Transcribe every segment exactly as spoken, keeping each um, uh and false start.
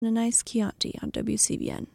and a nice Chianti on W C B N.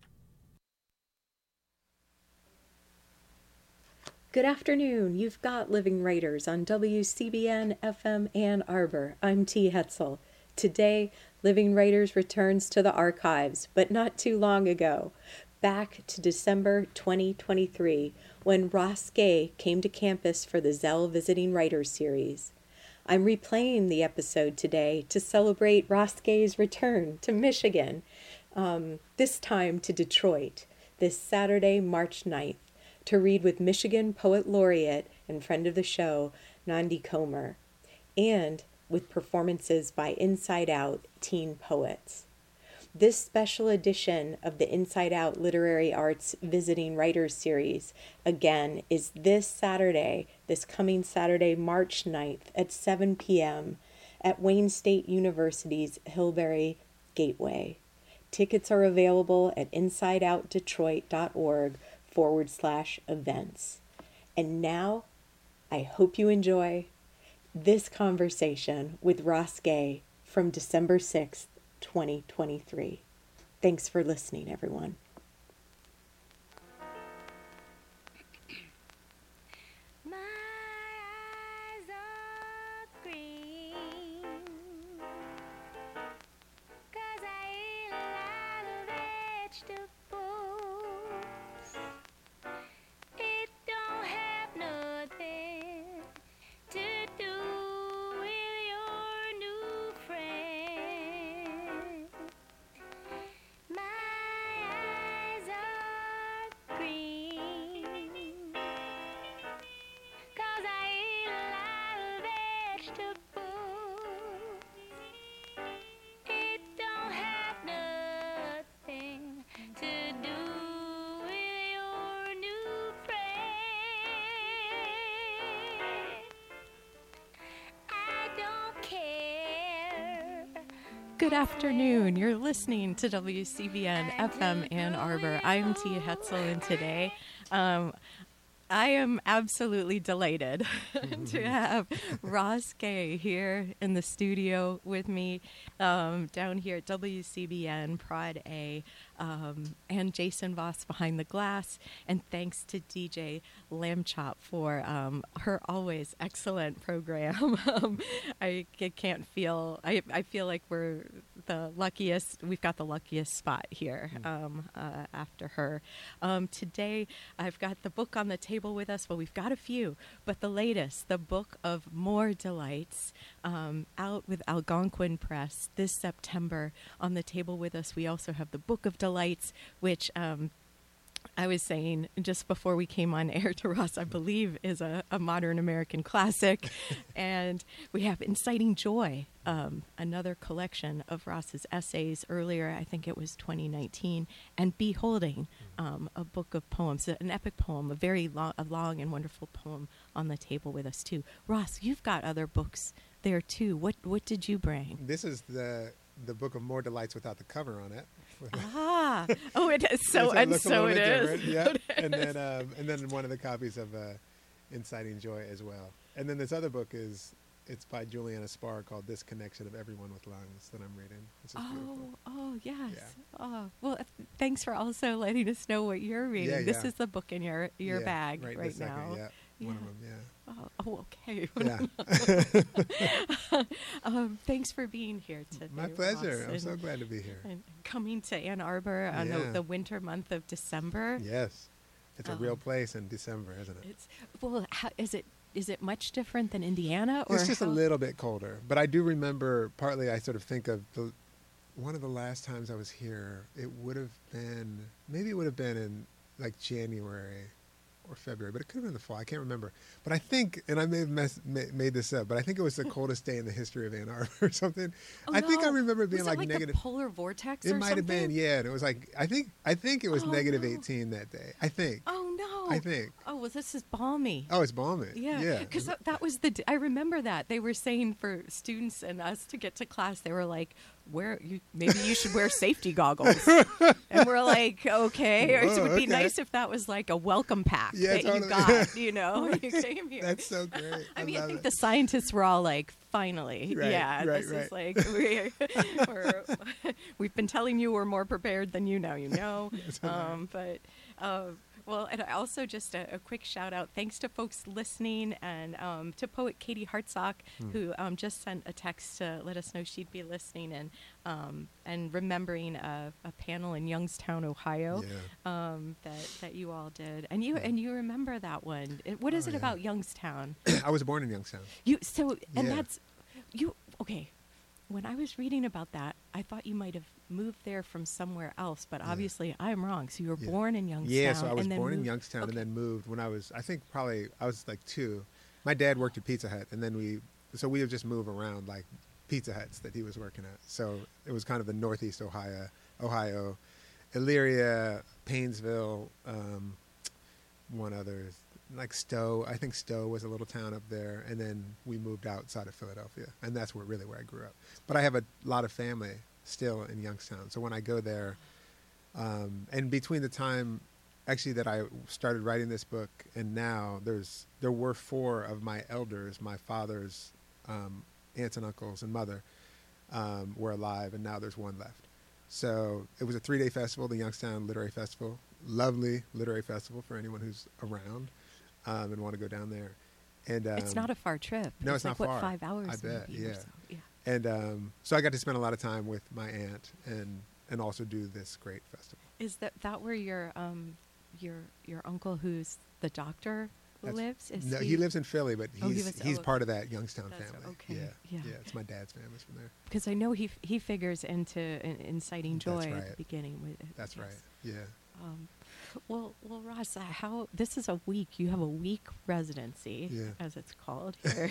Good afternoon. You've got Living Writers on W C B N F M Ann Arbor. I'm T. Hetzel. Today, Living Writers returns to the archives, but not too long ago, back to December twenty twenty-three, when Ross Gay came to campus for the Zell Visiting Writers series. I'm replaying the episode today to celebrate Ross Gay's return to Michigan, um, this time to Detroit, this Saturday, March ninth. To read with Michigan Poet Laureate and friend of the show, Nandi Comer, and with performances by Inside Out teen poets. This special edition of the Inside Out Literary Arts Visiting Writers Series, again, is this Saturday, this coming Saturday, March ninth at seven p.m. at Wayne State University's Hillberry Gateway. Tickets are available at insideoutdetroit.org forward slash events. And now, I hope you enjoy this conversation with Ross Gay from December sixth, twenty twenty-three. Thanks for listening, everyone. My eyes are green, 'cause I eat a lot of vegetables. It don't have nothing to do with your new friend. My eyes are green, 'cause I eat a lot of vegetables. It don't have nothing to do with your new friend. I don't care. Good afternoon. You're listening to W C B N F M Ann Arbor. I'm Tia Hetzel, and today um, I am absolutely delighted to have Ross Gay here in the studio with me um, down here at W C B N Prod A, um, and Jason Voss behind the glass. And thanks to D J Lamb Chop for um, her always excellent program. um, I, I can't feel, I, I feel like we're the luckiest, we've got the luckiest spot here um, uh, after her. Um, today, I've got the book on the table with us. Well, we've got a few, but the latest, the Book of More Delights, um, out with Algonquin Press this September. On the table with us, we also have the Book of Delights, which um, I was saying just before we came on air to Ross, I believe is a, a modern American classic. And we have Inciting Joy, um, another collection of Ross's essays earlier, I think it was twenty nineteen, and Beholding, um, a book of poems, an epic poem, a very long, a long and wonderful poem on the table with us too. Ross, you've got other books there too. What what did you bring? This is the the Book of More Delights without the cover on it. Ah, oh, it is. So, So it and looks a so little it bit is. different, yeah. So it And is. then um, and then one of the copies of uh, Inciting Joy as well. And then this other book is it's by Juliana Spar called This Connection of Everyone with Lungs that I'm reading. This is Oh, beautiful. oh, yes. Yeah. Oh, well, th- thanks for also letting us know what you're reading. Yeah, this yeah. is the book in your your Yeah, bag right, right, this second, now. Yeah, Yeah. one of them. Yeah. Oh, oh, okay. Yeah. um, thanks for being here today. My pleasure. Ross, I'm so and- glad to be here. and coming to Ann Arbor on the, Yeah. the winter month of December. Yes, it's a Um, real place in December, isn't it? It's well, how, is it is it much different than Indiana? Or It's just how- a little bit colder, but I do remember. Partly, I sort of think of the one of the last times I was here. It would have been maybe it would have been in like January or February, but it could have been the fall. I can't remember. But I think, and I may have mess, ma- made this up, but I think it was the coldest day in the history of Ann Arbor or something. Oh, I think I no. remember it being Was like, it like negative. the polar vortex. It or might have been, something? yeah. And it was like I think I think it was Oh, negative no. eighteen that day. I think. Oh no! I think. Oh well, this is balmy. Oh, it's balmy. Yeah, Yeah. because that, that was the. d- I remember that they were saying for students and us to get to class, they were like, wear you maybe you should wear safety goggles. And we're like, okay. Or it Whoa, would be okay. nice if that was like a welcome pack Yeah, that totally. you got, you know, when you came here. That's so great. I mean, I love think it. the scientists were all like, finally, Right, yeah, right, this right. is like, we're, we're, we've been telling you we're more prepared than you now you know. Um, but, uh, well, and also just a, a quick shout out. Thanks to folks listening and um, to poet Katie Hartsock, Hmm. who um, just sent a text to let us know she'd be listening and um, and remembering a, a panel in Youngstown, Ohio, Yeah. um, that that you all did. And you and you remember that one. It, what is Oh, it yeah. about Youngstown? I was born in Youngstown. You so and Yeah. that's you okay. When I was reading about that, I thought you might have moved there from somewhere else, but Yeah. obviously I'm wrong. So you were Yeah. born in Youngstown. Yeah, so I was and then born in moved- Youngstown okay. and then moved when I was, I think probably, I was like two. My dad worked at Pizza Hut, and then we, so we would just move around like Pizza Huts that he was working at. So it was kind of the Northeast Ohio, Ohio, Elyria, Paynesville, um, one other, like Stowe. I think Stowe was a little town up there, and then we moved outside of Philadelphia, and that's where really where I grew up. But I have a lot of family still in Youngstown, so when I go there, um, and between the time actually that I started writing this book and now, there's there were four of my elders, my father's um, aunts and uncles and mother, um, were alive, and now there's one left. So it was a three-day festival, the Youngstown Literary Festival. Lovely literary festival for anyone who's around um, and want to go down there. And um, It's not a far trip. no, it's, it's like, not what, far. five hours? I bet, maybe or yeah. so. Yeah. and um, so I got to spend a lot of time with my aunt and and also do this great festival. Is that that where your um your your uncle who's the doctor That's- lives? Is no, he, lives in Philly, but Oh, he he's lives- he's oh, part of that Youngstown That's- family. okay, Yeah, yeah. yeah, it's my dad's family's from there. Because I know he f- he figures into in, inciting joy That's at the right. beginning. With it. That's Yes. right. Yeah. Um, well, well, Ross, uh, how this is a week. You have a week residency, Yeah. as it's called here.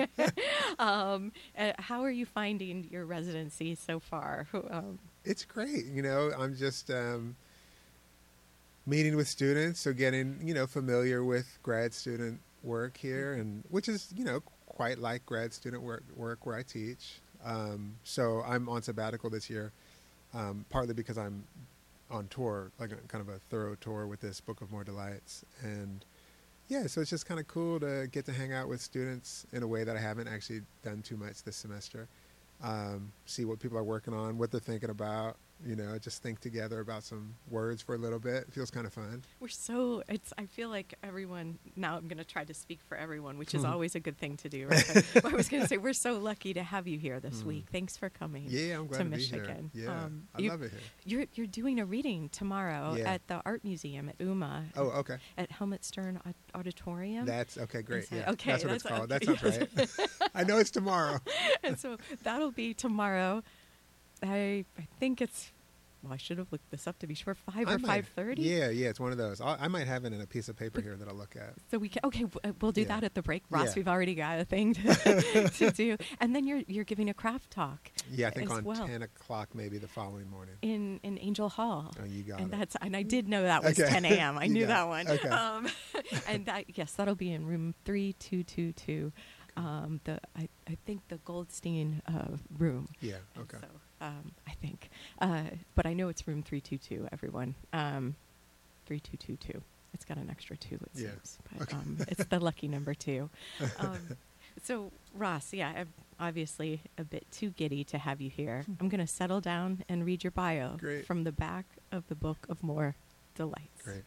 um, uh, how are you finding your residency so far? Um, It's great. You know, I'm just um, meeting with students, so getting, you know, familiar with grad student work here, and which is, you know, quite like grad student work, work where I teach. Um, so I'm on sabbatical this year, um, partly because I'm on tour, like a, kind of a thorough tour with this Book of More Delights. And yeah, so it's just kind of cool to get to hang out with students in a way that I haven't actually done too much this semester. Um, see what people are working on, what they're thinking about, you know, just think together about some words for a little bit. It feels kind of fun. We're so, it's, I feel like everyone, now I'm going to try to speak for everyone, which is Mhm. always a good thing to do, right? But, but I was going to say, we're so lucky to have you here this Mm. week. Thanks for coming. Yeah, I'm glad to to, be Michigan. here. Yeah, Um, I you- love it here. You're, you're doing a reading tomorrow Yeah. at the Art Museum at U M A. Oh, okay. At Helmut Stern Au- Auditorium. That's okay. Great. Is that- Yeah, okay, that's what that's it's called. okay. That sounds right. I know it's tomorrow. And so that'll be tomorrow. I I think it's, well, I should have looked this up to be sure, five I or might- five thirty. Yeah, yeah, it's one of those. I, I might have it in a piece of paper here that I'll look at. So we can, okay, w- uh, we'll do Yeah. that at the break. Ross, Yeah. we've already got a thing to, to do. And then you're you're giving a craft talk Yeah, I think as on well. ten o'clock maybe the following morning. in, in Angel Hall. Oh, you got and it. that's and I did know that was Okay. ten a.m. I You knew got that it. one. Okay. Um, and that yes, that'll be in room three two two two. Um, the I, I think the Goldstein uh, room. Yeah, And okay. So um, I think, uh, but I know it's room three two two. Everyone, um, three two two two. It's got an extra two, it Yeah. seems, but Okay. um, it's the lucky number two. Um, so Ross, yeah, I'm obviously a bit too giddy to have you here. I'm going to settle down and read your bio Great. from the back of the Book of More Delights. Great.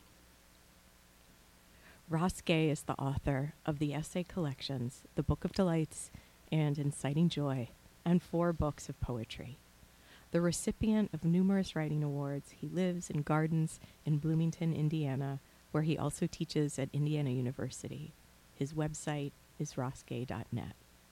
Ross Gay is the author of the essay collections The Book of Delights and Inciting Joy, and four books of poetry. The recipient of numerous writing awards, he lives in gardens in Bloomington, Indiana, where he also teaches at Indiana University. His website is ross gay dot net.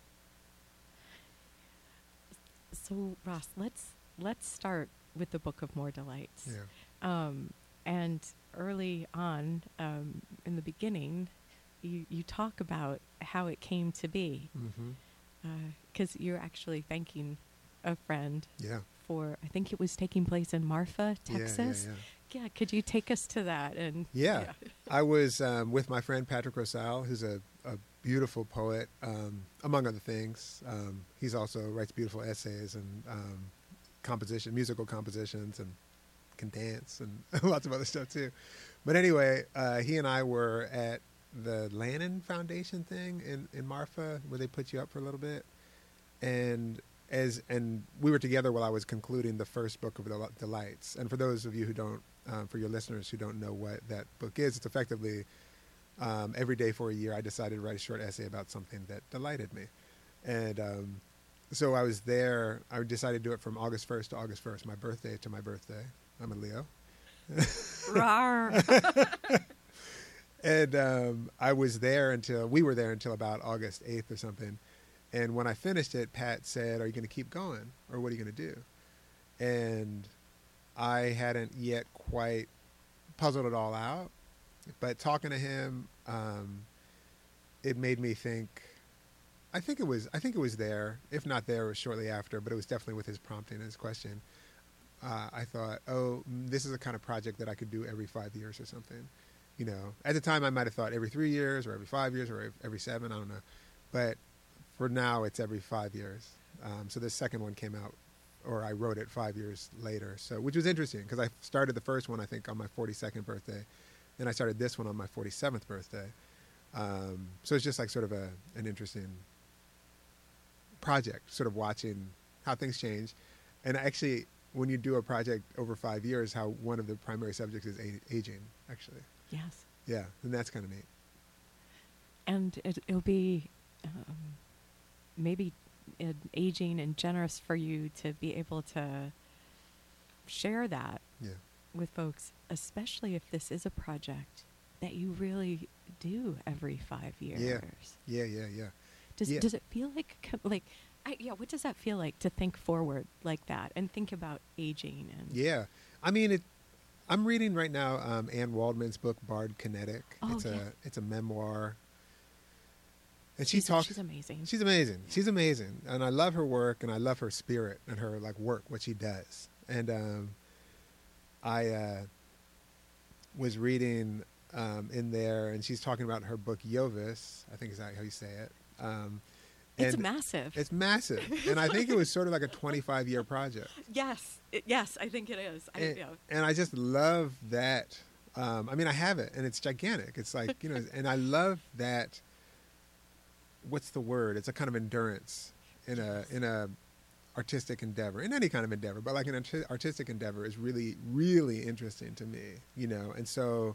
So, Ross, let's let's start with the Book of More Delights. Yeah. Um, and early on, um, in the beginning, you, you talk about how it came to be, Mm-hmm. because you're actually thanking a friend Yeah. for, I think it was taking place in Marfa, Yeah, yeah, Texas. yeah. Yeah, could you take us to that? And Yeah. I was um, with my friend Patrick Rosal, who's a, a beautiful poet, um, among other things. Um, he's also writes beautiful essays, and um, composition, musical compositions, and can dance and lots of other stuff too. But anyway, uh, he and I were at the Lannan Foundation thing in, in Marfa, where they put you up for a little bit. And as and we were together while I was concluding the first book of the Delights. And for those of you who don't, um, for your listeners who don't know what that book is, it's effectively um, every day for a year I decided to write a short essay about something that delighted me. And um, so I was there. I decided to do it from August first to August first, my birthday to my birthday. I'm a Leo. Rawr. And um, I was there until, we were there until about August eighth or something. And when I finished it, Pat said, are you going to keep going? Or what are you going to do? And I hadn't yet quite puzzled it all out. But talking to him, um, it made me think, I think it was, I think it was there. If not there, it was shortly after, but it was definitely with his prompting and his question. Uh, I thought, oh, this is a kind of project that I could do every five years or something. You know, at the time I might have thought every three years or every five years or every seven, I don't know. But for now, it's every five years. Um, so the second one came out, or I wrote it five years later. So, which was interesting because I started the first one, I think, on my forty-second birthday. Then I started this one on my forty-seventh birthday. Um, so it's just like sort of a an interesting project, sort of watching how things change. And actually, when you do a project over five years, how one of the primary subjects is a- aging, actually. Yes. Yeah, and that's kind of neat. And it, it'll be um, maybe uh, aging and generous for you to be able to share that Yeah. with folks, especially if this is a project that you really do every five years. Yeah. Yeah, yeah, yeah. Does Yeah. does it feel like co- like I, yeah? What does that feel like to think forward like that and think about aging and Yeah. I mean, it. I'm reading right now um, Anne Waldman's book, Bard Kinetic. Oh, it's yeah. a it's a memoir. And she she's, talks. she's amazing. She's amazing. She's amazing, and I love her work, and I love her spirit and her like work, what she does. And um, I uh, was reading um, in there, and she's talking about her book Jovis. I think is that how you say it. Um, It's and massive. It's massive, and I think it was sort of like a twenty-five year project. yes, it, yes, I think it is. I, And, yeah. and I just love that. Um, I mean, I have it, and it's gigantic. It's like, you know, and I love that. What's the word? It's a kind of endurance in a in a artistic endeavor, in any kind of endeavor, but like an arti- artistic endeavor is really, really interesting to me, you know. And so,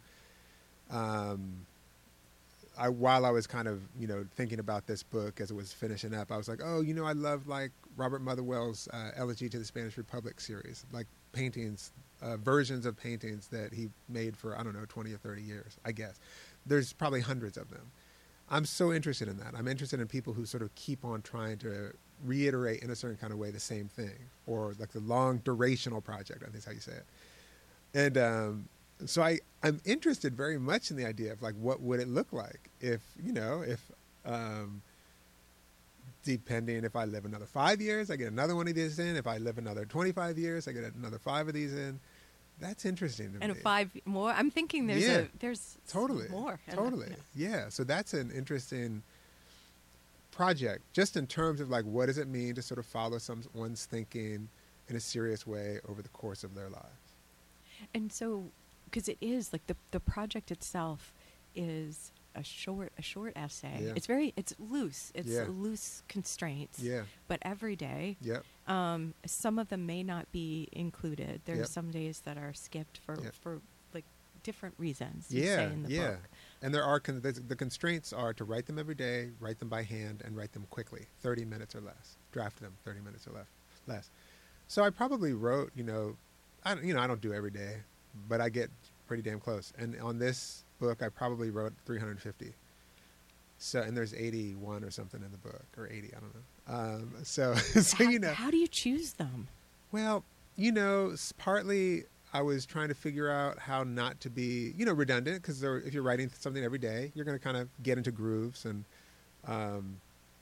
um, I while I was kind of, you know, thinking about this book as it was finishing up, I was like, oh, you know, I love like Robert Motherwell's uh, Elegy to the Spanish Republic series, like paintings, uh, versions of paintings that he made for, I don't know, twenty or thirty years, I guess. There's probably hundreds of them. I'm so interested in that. I'm interested in people who sort of keep on trying to reiterate in a certain kind of way the same thing, or like the long durational project, I think is how you say it. And um, so I, I'm interested very much in the idea of like, what would it look like if, you know, if, um, depending if I live another five years, I get another one of these in. If I live another twenty-five years, I get another five of these in. That's interesting to And me. five more. I'm thinking there's Yeah. a there's Totally. more. And, Totally. yeah. Yeah. So that's an interesting project, just in terms of like, what does it mean to sort of follow someone's thinking in a serious way over the course of their lives? And so, because it is like the the project itself is a short a short essay. Yeah. It's very it's loose. It's Yeah. loose constraints. Yeah. But every day, Yep. um, some of them may not be included. There's Yep. some days that are skipped for Yep. for like different reasons. You Yeah. say in the yeah. book. And there are con- there's- the constraints are to write them every day, write them by hand, and write them quickly, thirty minutes or less. Draft them thirty minutes or less. Less. So I probably wrote, you know, I don't, you know, I don't do every day, but I get pretty damn close. And on this book, I probably wrote three hundred fifty. So, and there's eighty-one or something in the book, or eighty, I don't know. Um, so, so how, you know, how do you choose them? well, you know, s- partly I was trying to figure out how not to be, you know, redundant, because if you're writing something every day, you're going to kind of get into grooves and, um,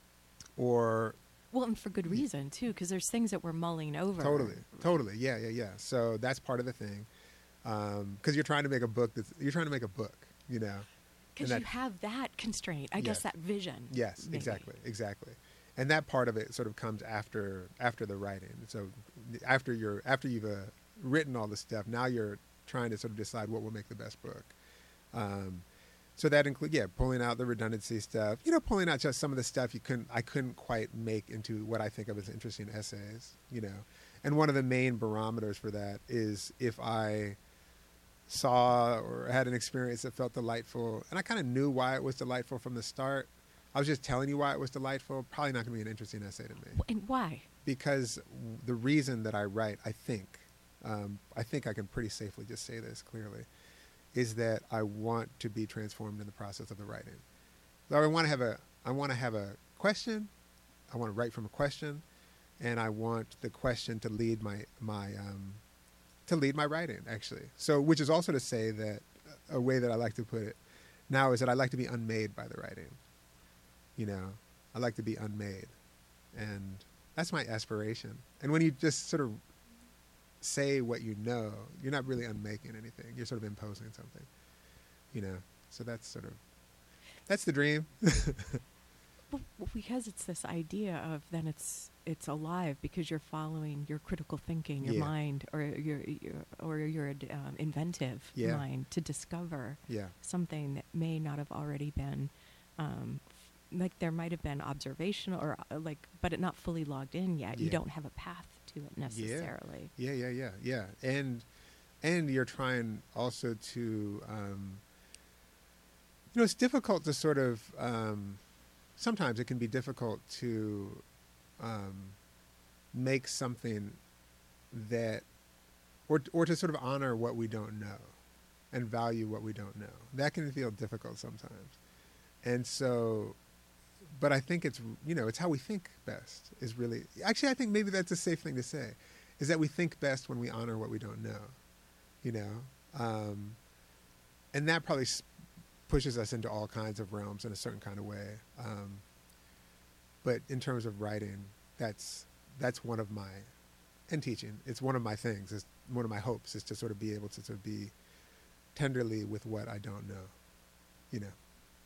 or Well, and for good reason too, because there's things that we're mulling over. totally, totally, yeah, yeah, yeah. So that's part of the thing, because you're trying to make a book that's you're trying to make a book, you know. Because And you that- have that constraint, I guess Yes. that vision. Yes, maybe. exactly, exactly. and that part of it sort of comes after after the writing. So after you're after you've uh, written all the stuff, now you're trying to sort of decide what will make the best book. Um, so that includes, yeah, pulling out the redundancy stuff, you know, pulling out just some of the stuff you couldn't, I couldn't quite make into what I think of as interesting essays, you know. And one of the main barometers for that is if I saw or had an experience that felt delightful, and I kind of knew why it was delightful from the start. I was just telling you why it was delightful, probably not going to be an interesting essay to me. And why? Because the reason that I write, I think, um, I think I can pretty safely just say this clearly, is that I want to be transformed in the process of the writing. So I want to have a, I want to have a question. I want to write from a question, and I want the question to lead my my um, to lead my writing. Actually, so which is also to say that a way that I like to put it now is that I like to be unmade by the writing. You know, I like to be unmade, and that's my aspiration. And when you just sort of say what you know, you're not really unmaking anything. You're sort of imposing something, you know. So that's sort of, that's the dream. Well, because it's this idea of then it's it's alive because you're following your critical thinking, your Yeah. mind, or your, your or your um, inventive Yeah. mind to discover Yeah, something that may not have already been, um, f- like there might have been observational or uh, like, but it not fully logged in yet. You Yeah. don't have a path to it necessarily. yeah, yeah, yeah, yeah. And and you're trying also to, um, you know, it's difficult to sort of. Um, sometimes it can be difficult to um, make something that, or or to sort of honor what we don't know, and value what we don't know. That can feel difficult sometimes, and so. But I think it's, you know, it's how we think best is really, actually I think maybe that's a safe thing to say, is that we think best when we honor what we don't know, you know? Um, and that probably s- pushes us into all kinds of realms in a certain kind of way. Um, but in terms of writing, that's, that's one of my, and teaching, it's one of my things, it's one of my hopes is to sort of be able to sort of be tenderly with what I don't know, you know?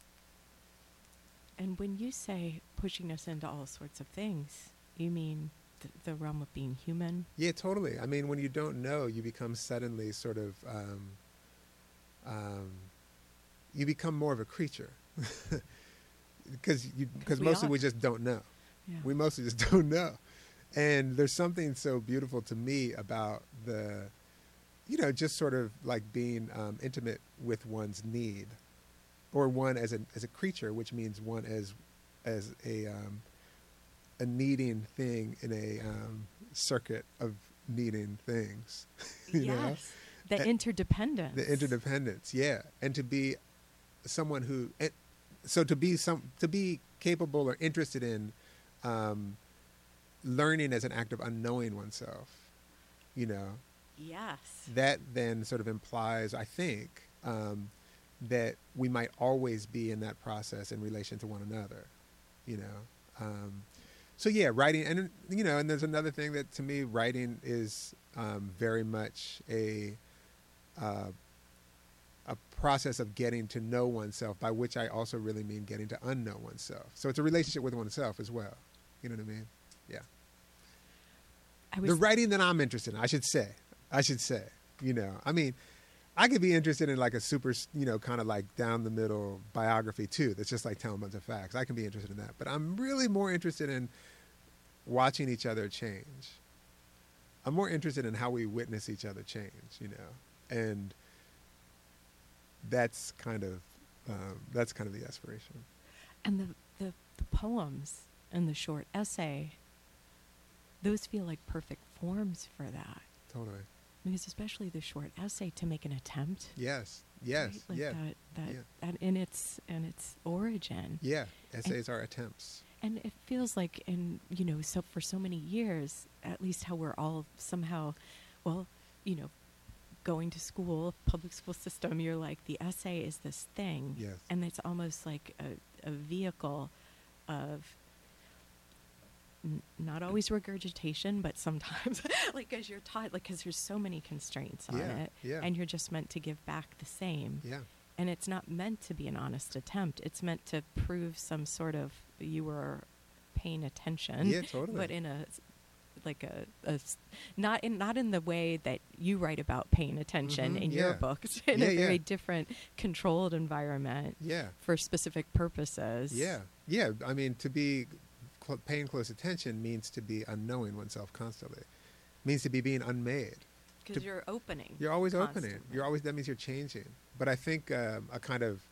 And when you say pushing us into all sorts of things, you mean th- the realm of being human? Yeah, totally. I mean, when you don't know, you become suddenly sort of, um, um, you become more of a creature, because you because we mostly are. we just don't know. Yeah. We mostly just don't know, and there's something so beautiful to me about the, you know, just sort of like being um, intimate with one's need. Or one as a as a creature, which means one as as a um, a needing thing in a um, circuit of needing things. you know? Yes. The A- interdependence. The interdependence, yeah, and to be someone who, and so to be some to be capable or interested in um, learning as an act of unknowing oneself, you know, Yes. that then sort of implies, I think. Um, that we might always be in that process in relation to one another, you know. Um, so yeah, writing, and you know, and there's another thing that to me, writing is um, very much a uh, a process of getting to know oneself, by which I also really mean getting to unknow oneself. So it's a relationship with oneself as well. You know what I mean? Yeah. I was The writing that I'm interested in, I should say, I should say, you know, I mean. I could be interested in like a super, you know, kind of like down the middle biography too. That's just like telling a bunch of facts. I can be interested in that, but I'm really more interested in watching each other change. I'm more interested in how we witness each other change, you know, and that's kind of um, that's kind of the aspiration. and the, the the poems and the short essay, those feel like perfect forms for that. Totally. Because especially the short essay, to make an attempt. Yes. Yes. Right? Like yeah. that, that, Yeah. that in its in its origin. Yeah. Essays are attempts. And it feels like, in you know, so for so many years, at least how we're all somehow, well, you know, going to school, public school system, you're like, the essay is this thing. Yes. And it's almost like a, a vehicle of n- not always regurgitation, but sometimes, like, as you're taught, like, because there's so many constraints on Yeah, it. yeah. And you're just meant to give back the same. Yeah. And it's not meant to be an honest attempt. It's meant to prove some sort of, you were paying attention. Yeah, totally. But in a like a, a s- not in not in the way that you write about paying attention Mhm, in yeah. your books, in Yeah, a very yeah. different controlled environment Yeah. for specific purposes. Yeah. Yeah. I mean, to be cl- paying close attention means to be unknowing oneself constantly. Means to be being unmade. Because To- you're opening. You're always opening. constantly. You're always, that means you're changing. But I think um, a kind of,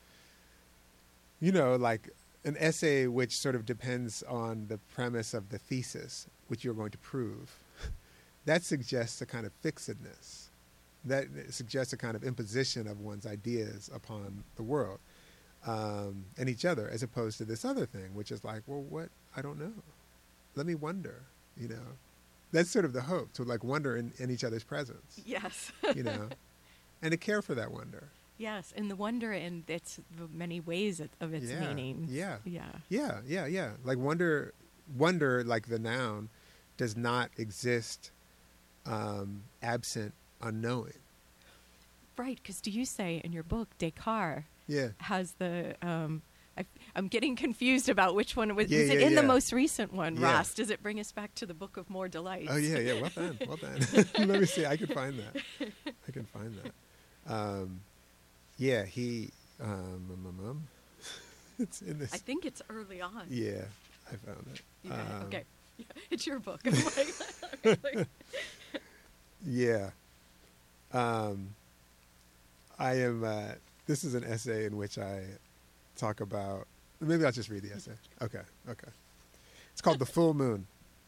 you know, like an essay which sort of depends on the premise of the thesis, which you're going to prove, that suggests a kind of fixedness. That suggests a kind of imposition of one's ideas upon the world um, and each other, as opposed to this other thing, which is like, well, what? I don't know. Let me wonder, you know. That's sort of the hope, to like wonder in, in each other's presence, Yes. you know, and to care for that wonder. Yes, and the wonder and its the many ways it- of its Yeah, meaning. yeah. Yeah. Yeah, yeah, yeah. Like wonder, wonder, like the noun, does not exist um, absent unknowing. Right, because do you say in your book, Descartes Yeah. has the... Um, I, I'm getting confused about which one was. Yeah, is it yeah, in the yeah. most recent one, Yeah. Ross? Does it bring us back to the Book of More Delights? Oh yeah, yeah. Well done, well done. Let me see. I can find that. I can find that. Um, yeah, he. Um, um, um, um. It's in this. I think it's early on. Yeah, I found it. Yeah, Um, okay. Yeah, it's your book. I'm like- like- Yeah. Um, I am. Uh, this is an essay in which I talk about. Maybe I'll just read the essay. Okay. Okay. It's called "The Full Moon."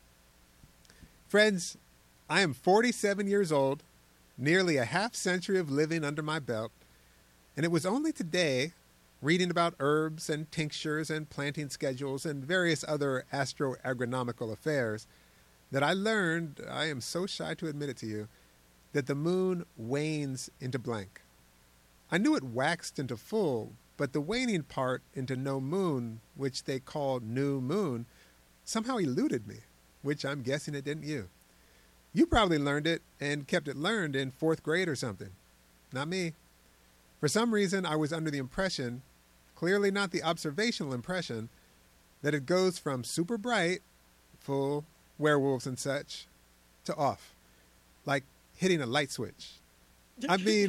Friends, I am forty-seven years old, nearly a half century of living under my belt, and it was only today, reading about herbs and tinctures and planting schedules and various other astro-agronomical affairs, that I learned, I am so shy to admit it to you, that the moon wanes into blank. I knew it waxed into full, but the waning part into no moon, which they call new moon, somehow eluded me, which I'm guessing it didn't you. You probably learned it and kept it learned in fourth grade or something. Not me. For some reason, I was under the impression, clearly not the observational impression, that it goes from super bright, full, werewolves and such, to off, like hitting a light switch. I mean,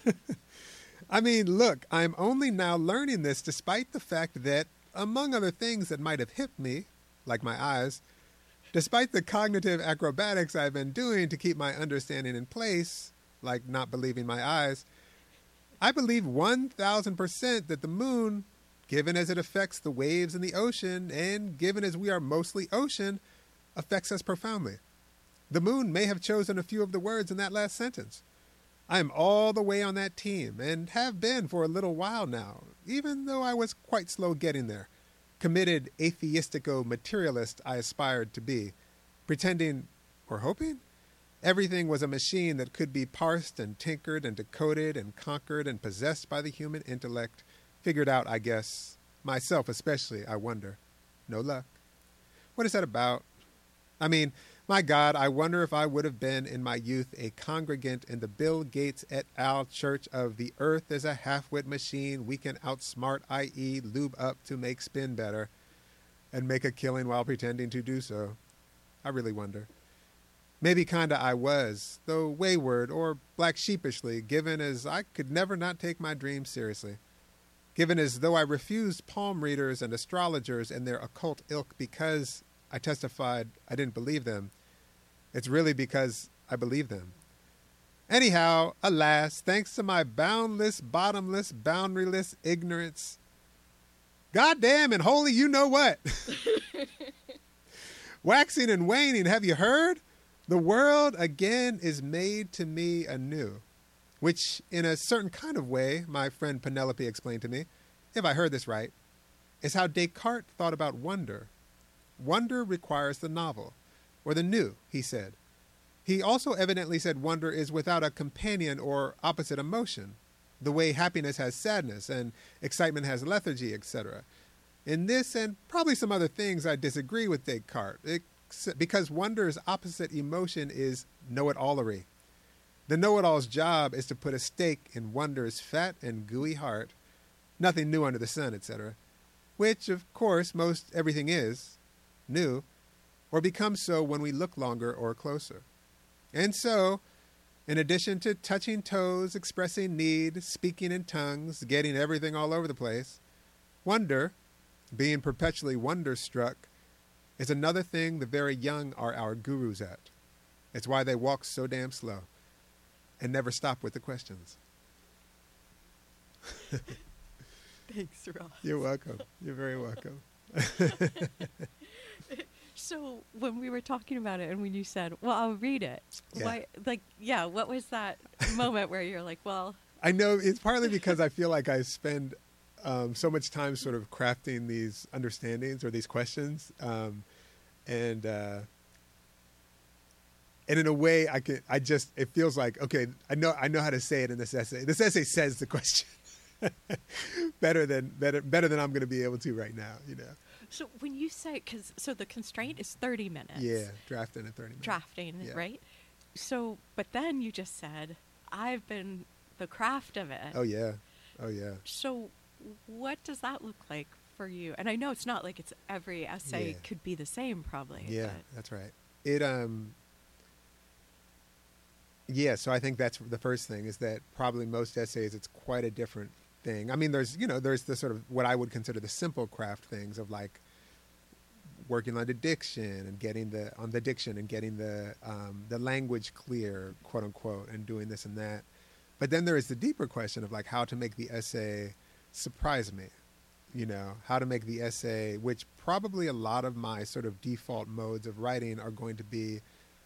I mean, look, I'm only now learning this despite the fact that, among other things that might have hit me, like my eyes, despite the cognitive acrobatics I've been doing to keep my understanding in place, like not believing my eyes, I believe one thousand percent that the moon, given as it affects the waves in the ocean, and given as we are mostly ocean, affects us profoundly. The moon may have chosen a few of the words in that last sentence. I am all the way on that team, and have been for a little while now, even though I was quite slow getting there. Committed atheistico-materialist I aspired to be, pretending, or hoping, everything was a machine that could be parsed and tinkered and decoded and conquered and possessed by the human intellect. Figured out, I guess, myself especially, I wonder. No luck. What is that about? I mean, my God, I wonder if I would have been in my youth a congregant in the Bill Gates et al. Church of the Earth as a half-wit machine we can outsmart, that is lube up to make spin better, and make a killing while pretending to do so. I really wonder. Maybe kinda I was, though wayward or black sheepishly, given as I could never not take my dreams seriously. Given as though I refused palm readers and astrologers and their occult ilk because I testified I didn't believe them. It's really because I believe them. Anyhow, alas, thanks to my boundless, bottomless, boundaryless ignorance. Goddamn and holy you know what? Waxing and waning, have you heard? The world again is made to me anew. Which, in a certain kind of way, my friend Penelope explained to me, if I heard this right, is how Descartes thought about wonder. Wonder requires the novel, or the new, he said. He also evidently said wonder is without a companion or opposite emotion, the way happiness has sadness and excitement has lethargy, et cetera. In this and probably some other things I disagree with Descartes, ex- because wonder's opposite emotion is know-it-allery. The know-it-all's job is to put a stake in wonder's fat and gooey heart, nothing new under the sun, et cetera, which, of course, most everything is, new, or become so when we look longer or closer. And so, in addition to touching toes, expressing need, speaking in tongues, getting everything all over the place, wonder, being perpetually wonder-struck, is another thing the very young are our gurus at. It's why they walk so damn slow and never stop with the questions. Thanks, Ross. You're welcome. You're very welcome. So when we were talking about it and when you said, well, I'll read it, Yeah. why, like, yeah, what was that moment where you're like, well, I know it's partly because I feel like I spend um, so much time sort of crafting these understandings or these questions. Um, and, uh, and in a way I can, I just, it feels like, okay, I know, I know how to say it in this essay. This essay says the question better than, better, better than I'm going to be able to right now, you know? so when you say, because, so the constraint is thirty minutes. Yeah. Drafting at thirty minutes. Drafting, Yeah. right? So, but then you just said, I've been the craft of it. Oh yeah. Oh yeah. So what does that look like for you? And I know it's not like it's every essay Yeah. could be the same probably. Yeah, but- that's right. It um yeah, so I think that's the first thing is that probably most essays it's quite a different thing. I mean, there's you know there's the sort of what I would consider the simple craft things of like working on the diction and getting the on the diction and getting the um, the language clear, quote unquote, and doing this and that. But then there is the deeper question of like how to make the essay surprise me. You know, how to make the essay, which probably a lot of my sort of default modes of writing are going to be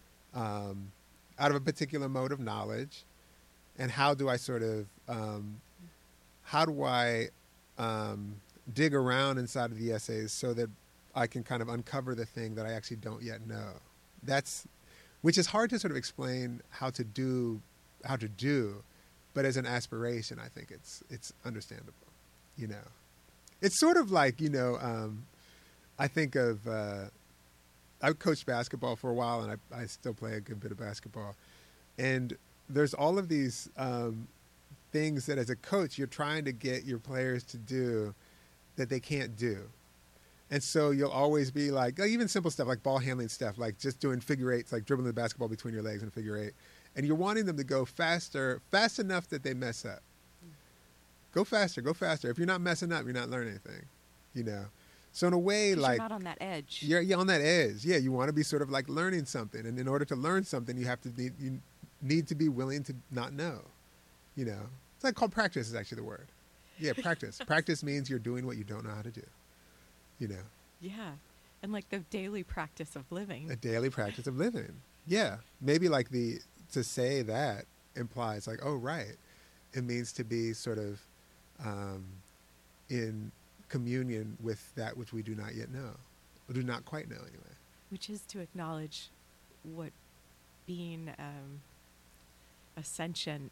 um, out of a particular mode of knowledge. And how do I sort of, um, how do I um, dig around inside of the essays so that I can kind of uncover the thing that I actually don't yet know? That's, which is hard to sort of explain how to do, how to do, but as an aspiration, I think it's it's understandable, you know. It's sort of like, you know, um, I think of, uh, I coached basketball for a while and I, I still play a good bit of basketball. And there's all of these um, things that as a coach, you're trying to get your players to do that they can't do. And so you'll always be like, like even simple stuff like ball handling stuff, like just doing figure eights, like dribbling the basketball between your legs in a figure eight. And you're wanting them to go faster, fast enough that they mess up. Go faster, go faster. If you're not messing up, you're not learning anything, you know? So in a way, 'Cause like, you're not on that edge. you're, you're on that edge. Yeah, you want to be sort of like learning something. And in order to learn something, you have to need, you need to be willing to not know, you know? It's like called practice is actually the word. Yeah, practice. Practice means you're doing what you don't know how to do, you know? Yeah. And like the daily practice of living. A daily practice of living. Yeah. Maybe like the, to say that implies like, oh, right. It means to be sort of um, in communion with that which we do not yet know, or do not quite know anyway. Which is to acknowledge what being um, a sentient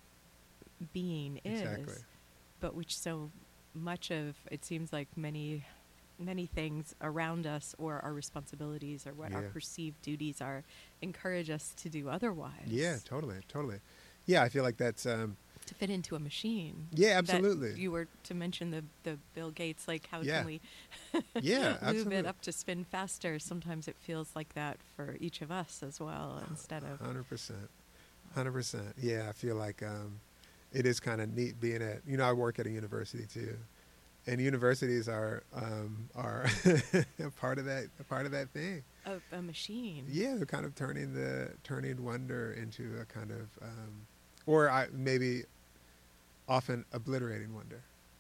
being is. Exactly. But which so much of, it seems like many, many things around us or our responsibilities or what our Yeah. perceived duties are encourage us to do otherwise. Yeah, totally, totally. Yeah, I feel like that's, um, To fit into a machine. Yeah, That absolutely. you were to mention the, the Bill Gates, like how Yeah. can we yeah, move absolutely. it up to spin faster? Sometimes it feels like that for each of us as well, instead of one hundred percent. one hundred percent. Yeah, I feel like um, it is kind of neat being at, you know, I work at a university too. And universities are um, are a part of that a part of that thing. a, a machine. Yeah, they're kind of turning the turning wonder into a kind of, um, or I, maybe often obliterating wonder.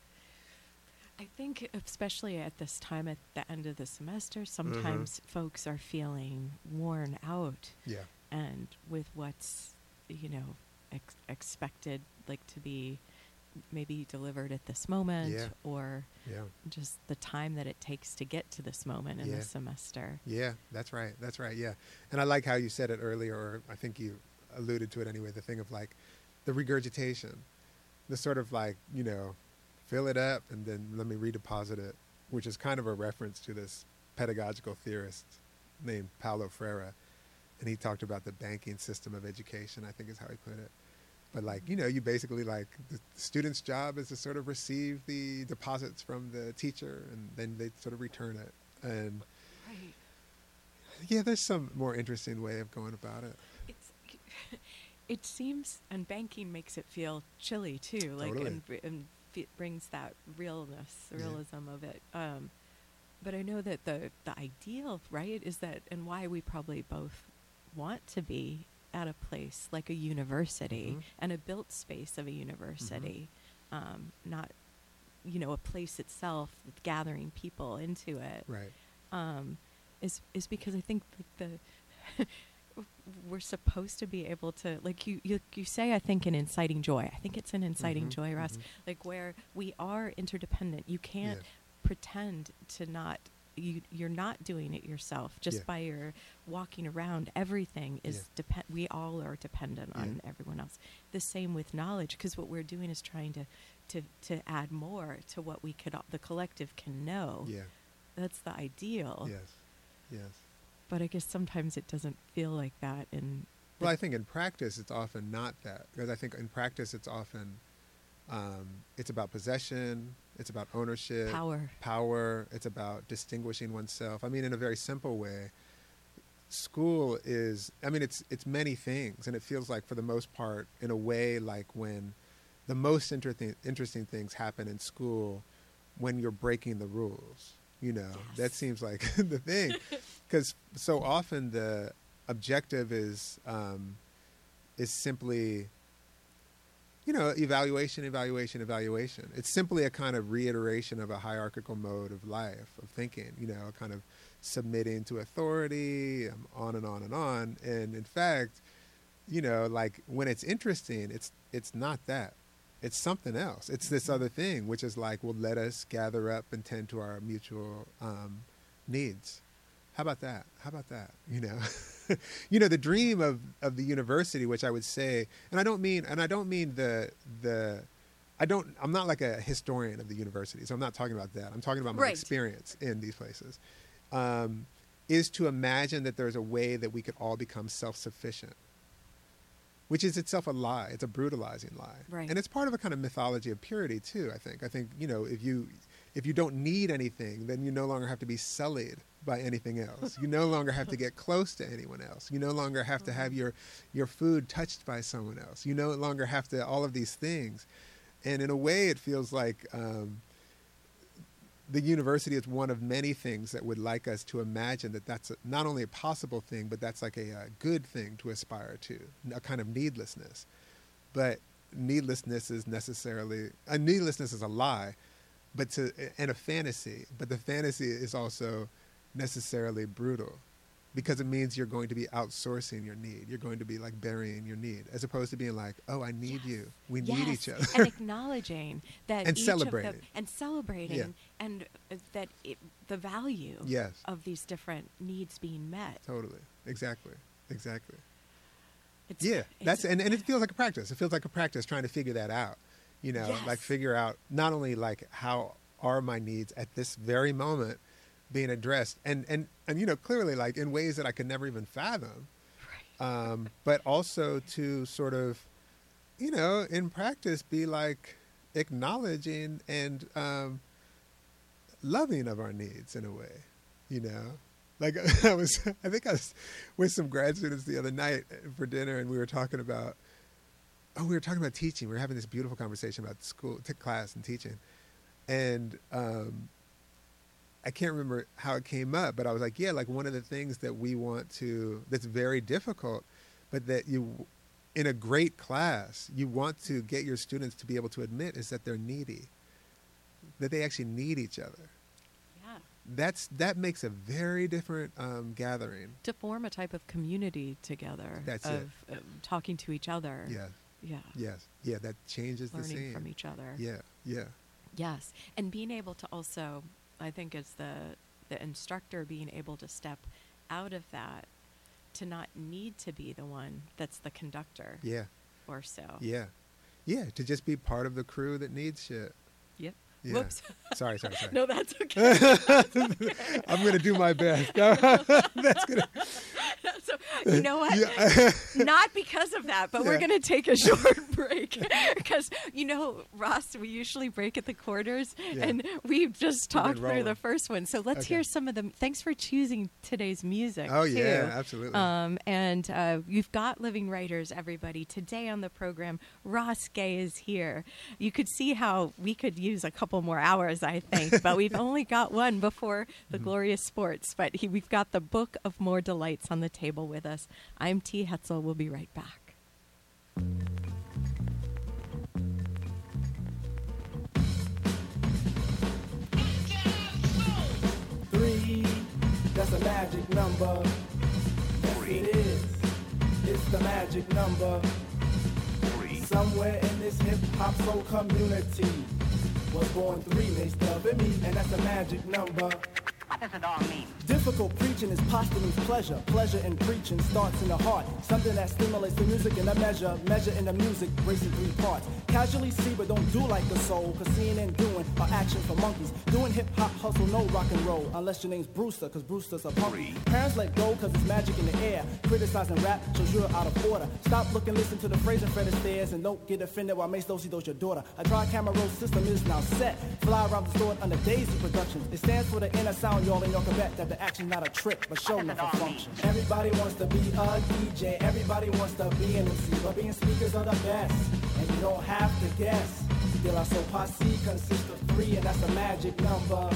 I think especially at this time at the end of the semester, sometimes folks are feeling worn out, Yeah, and with what's, you know, ex- expected like to be maybe delivered at this moment, Yeah. or yeah, just the time that it takes to get to this moment in Yeah. the semester. yeah. That's right. That's right. Yeah, and I like how you said it earlier, or I think you alluded to it anyway. The thing of like the regurgitation, the sort of like, you know, fill it up and then let me redeposit it, which is kind of a reference to this pedagogical theorist named Paulo Freire. And he talked about the banking system of education, I think is how he put it. But like, you know, you basically like the student's job is to sort of receive the deposits from the teacher and then they sort of return it. And Right. Yeah, there's some more interesting way of going about it. It's it seems, and banking makes it feel chilly too, like Totally. and, br- and it brings that realness, Yeah. realism of it. Um, but I know that the the ideal, right, is that, and why we probably both want to be at a place like a university Mhm. and a built space of a university, um, not, you know, a place itself with gathering people into it. Right. Um, is is because I think like the we're supposed to be able to, like you, you you say, I think, an inciting joy. I think it's an inciting Mhm, joy, Russ. mhm. Like where we are interdependent. You can't Yeah. pretend to not. You you're not doing it yourself just Yeah. by your walking around. Everything is Yeah. depend. We all are dependent Yeah. on everyone else. The same with knowledge, because what we're doing is trying to to to add more to what we could, the collective can know. Yeah. That's the ideal. Yes. Yes. But I guess sometimes it doesn't feel like that. In Well, I think in practice it's often not that, because I think in practice it's often um, it's about possession, it's about ownership, power. power. It's about distinguishing oneself. I mean, in a very simple way, school is. I mean, it's it's many things, and it feels like for the most part, in a way, like when the most interesting interesting things happen in school when you're breaking the rules. You know, Yes. that seems like the thing, because so often the objective is um, is simply, you know, evaluation, evaluation, evaluation. It's simply a kind of reiteration of a hierarchical mode of life, of thinking, you know, kind of submitting to authority, um, on and on and on. And in fact, you know, like when it's interesting, it's it's not that. It's something else. It's this other thing, which is like, well, let us gather up and tend to our mutual um, needs. How about that? How about that? You know, you know, the dream of, of the university, which I would say, and I don't mean, and I don't mean the, the, I don't, I'm not like a historian of the university, so I'm not talking about that. I'm talking about my Right. experience in these places, um, is to imagine that there's a way that we could all become self-sufficient, which is itself a lie. It's a brutalizing lie. Right. And it's part of a kind of mythology of purity too, I think. I think, you know, if you if you don't need anything, then you no longer have to be sullied by anything else. You no longer have to get close to anyone else. You no longer have to have your your food touched by someone else. You no longer have to, all of these things. And in a way it feels like um, the university is one of many things that would like us to imagine that that's a, not only a possible thing, but that's like a, a good thing to aspire to, a kind of needlessness. But needlessness is necessarily, a needlessness is a lie, but to, and a fantasy, but the fantasy is also necessarily brutal, because it means you're going to be outsourcing your need. You're going to be like burying your need, as opposed to being like, oh, I need Yes. you. We Yes. need each other. And acknowledging that And each celebrating. of them, and celebrating, Yeah. and uh, that it, the value Yes. of these different needs being met. Totally. Exactly. Exactly. It's, Yeah, it's- that's and, and it feels like a practice. It feels like a practice trying to figure that out. You know, Yes. like figure out not only like how are my needs at this very moment being addressed, and and and you know, clearly like in ways that I could never even fathom, right. um, but also to sort of, you know, in practice be like acknowledging and um, loving of our needs in a way, you know. Like I was, I think I was with some grad students the other night for dinner, and we were talking about, oh, we were talking about teaching. We were having this beautiful conversation about school, t- class, and teaching, and um, I can't remember how it came up, but I was like, yeah, like one of the things that we want to, that's very difficult, but that you, in a great class, you want to get your students to be able to admit is that they're needy, that they actually need each other. Yeah. That's that makes a very different um, gathering. To form a type of community together. That's of, it. um, talking to each other. Yeah, Yeah. yes, yeah. That changes the Learning scene. from each other. Yeah, yeah, Yes, and being able to also, I think, as the the instructor, being able to step out of that, to not need to be the one that's the conductor, yeah, or so. yeah, yeah. To just be part of the crew that needs shit. Yep. Yeah. Whoops. Sorry, sorry, sorry. No, that's okay. I'm gonna do my best. That's gonna. So you know what? Yeah. Not because of that, but we're Yeah. going to take a short break because, you know, Ross, we usually break at the quarters, Yeah. and we've just We've been talked through rolling. the first one. So let's Okay. hear some of them. Thanks for choosing today's music. Oh, too. yeah, absolutely. Um, and uh, you've got Living Writers, everybody. Today on the program, Ross Gay is here. You could see how we could use a couple more hours, I think, but we've only got one before the glorious sports. But he, we've got the Book of More Delights on the table with us. I'm T. Hetzel. We'll be right back. Three, that's a magic number. Yes, it is. It's the magic number. Somewhere in this hip hop soul community was born three, they stub at me, and that's a magic number. What does it all mean? Difficult preaching is posthumous pleasure. Pleasure in preaching starts in the heart. Something that stimulates the music in a measure. Measure in the music, racing three parts. Casually see, but don't do like the soul. Cause seeing and doing are action for monkeys. Doing hip hop hustle, no rock and roll. Unless your name's Brewster, cause Brewster's a punk. Parents let go cause it's magic in the air. Criticizing rap shows you're out of order. Stop looking, listen to the phrase in Fred Astaire, and don't get offended while Mace Dosey does your daughter. A tri-camera roll system is now set. Fly around the store under Daisy Productions. It stands for the inner sound, y'all, and y'all can bet that the action's not a trick, but show enough a function. Everybody wants to be a D J, everybody wants to be an M C, but being speakers are the best, and you don't have to guess. De La Soul Posse consists of three, and that's a magic number.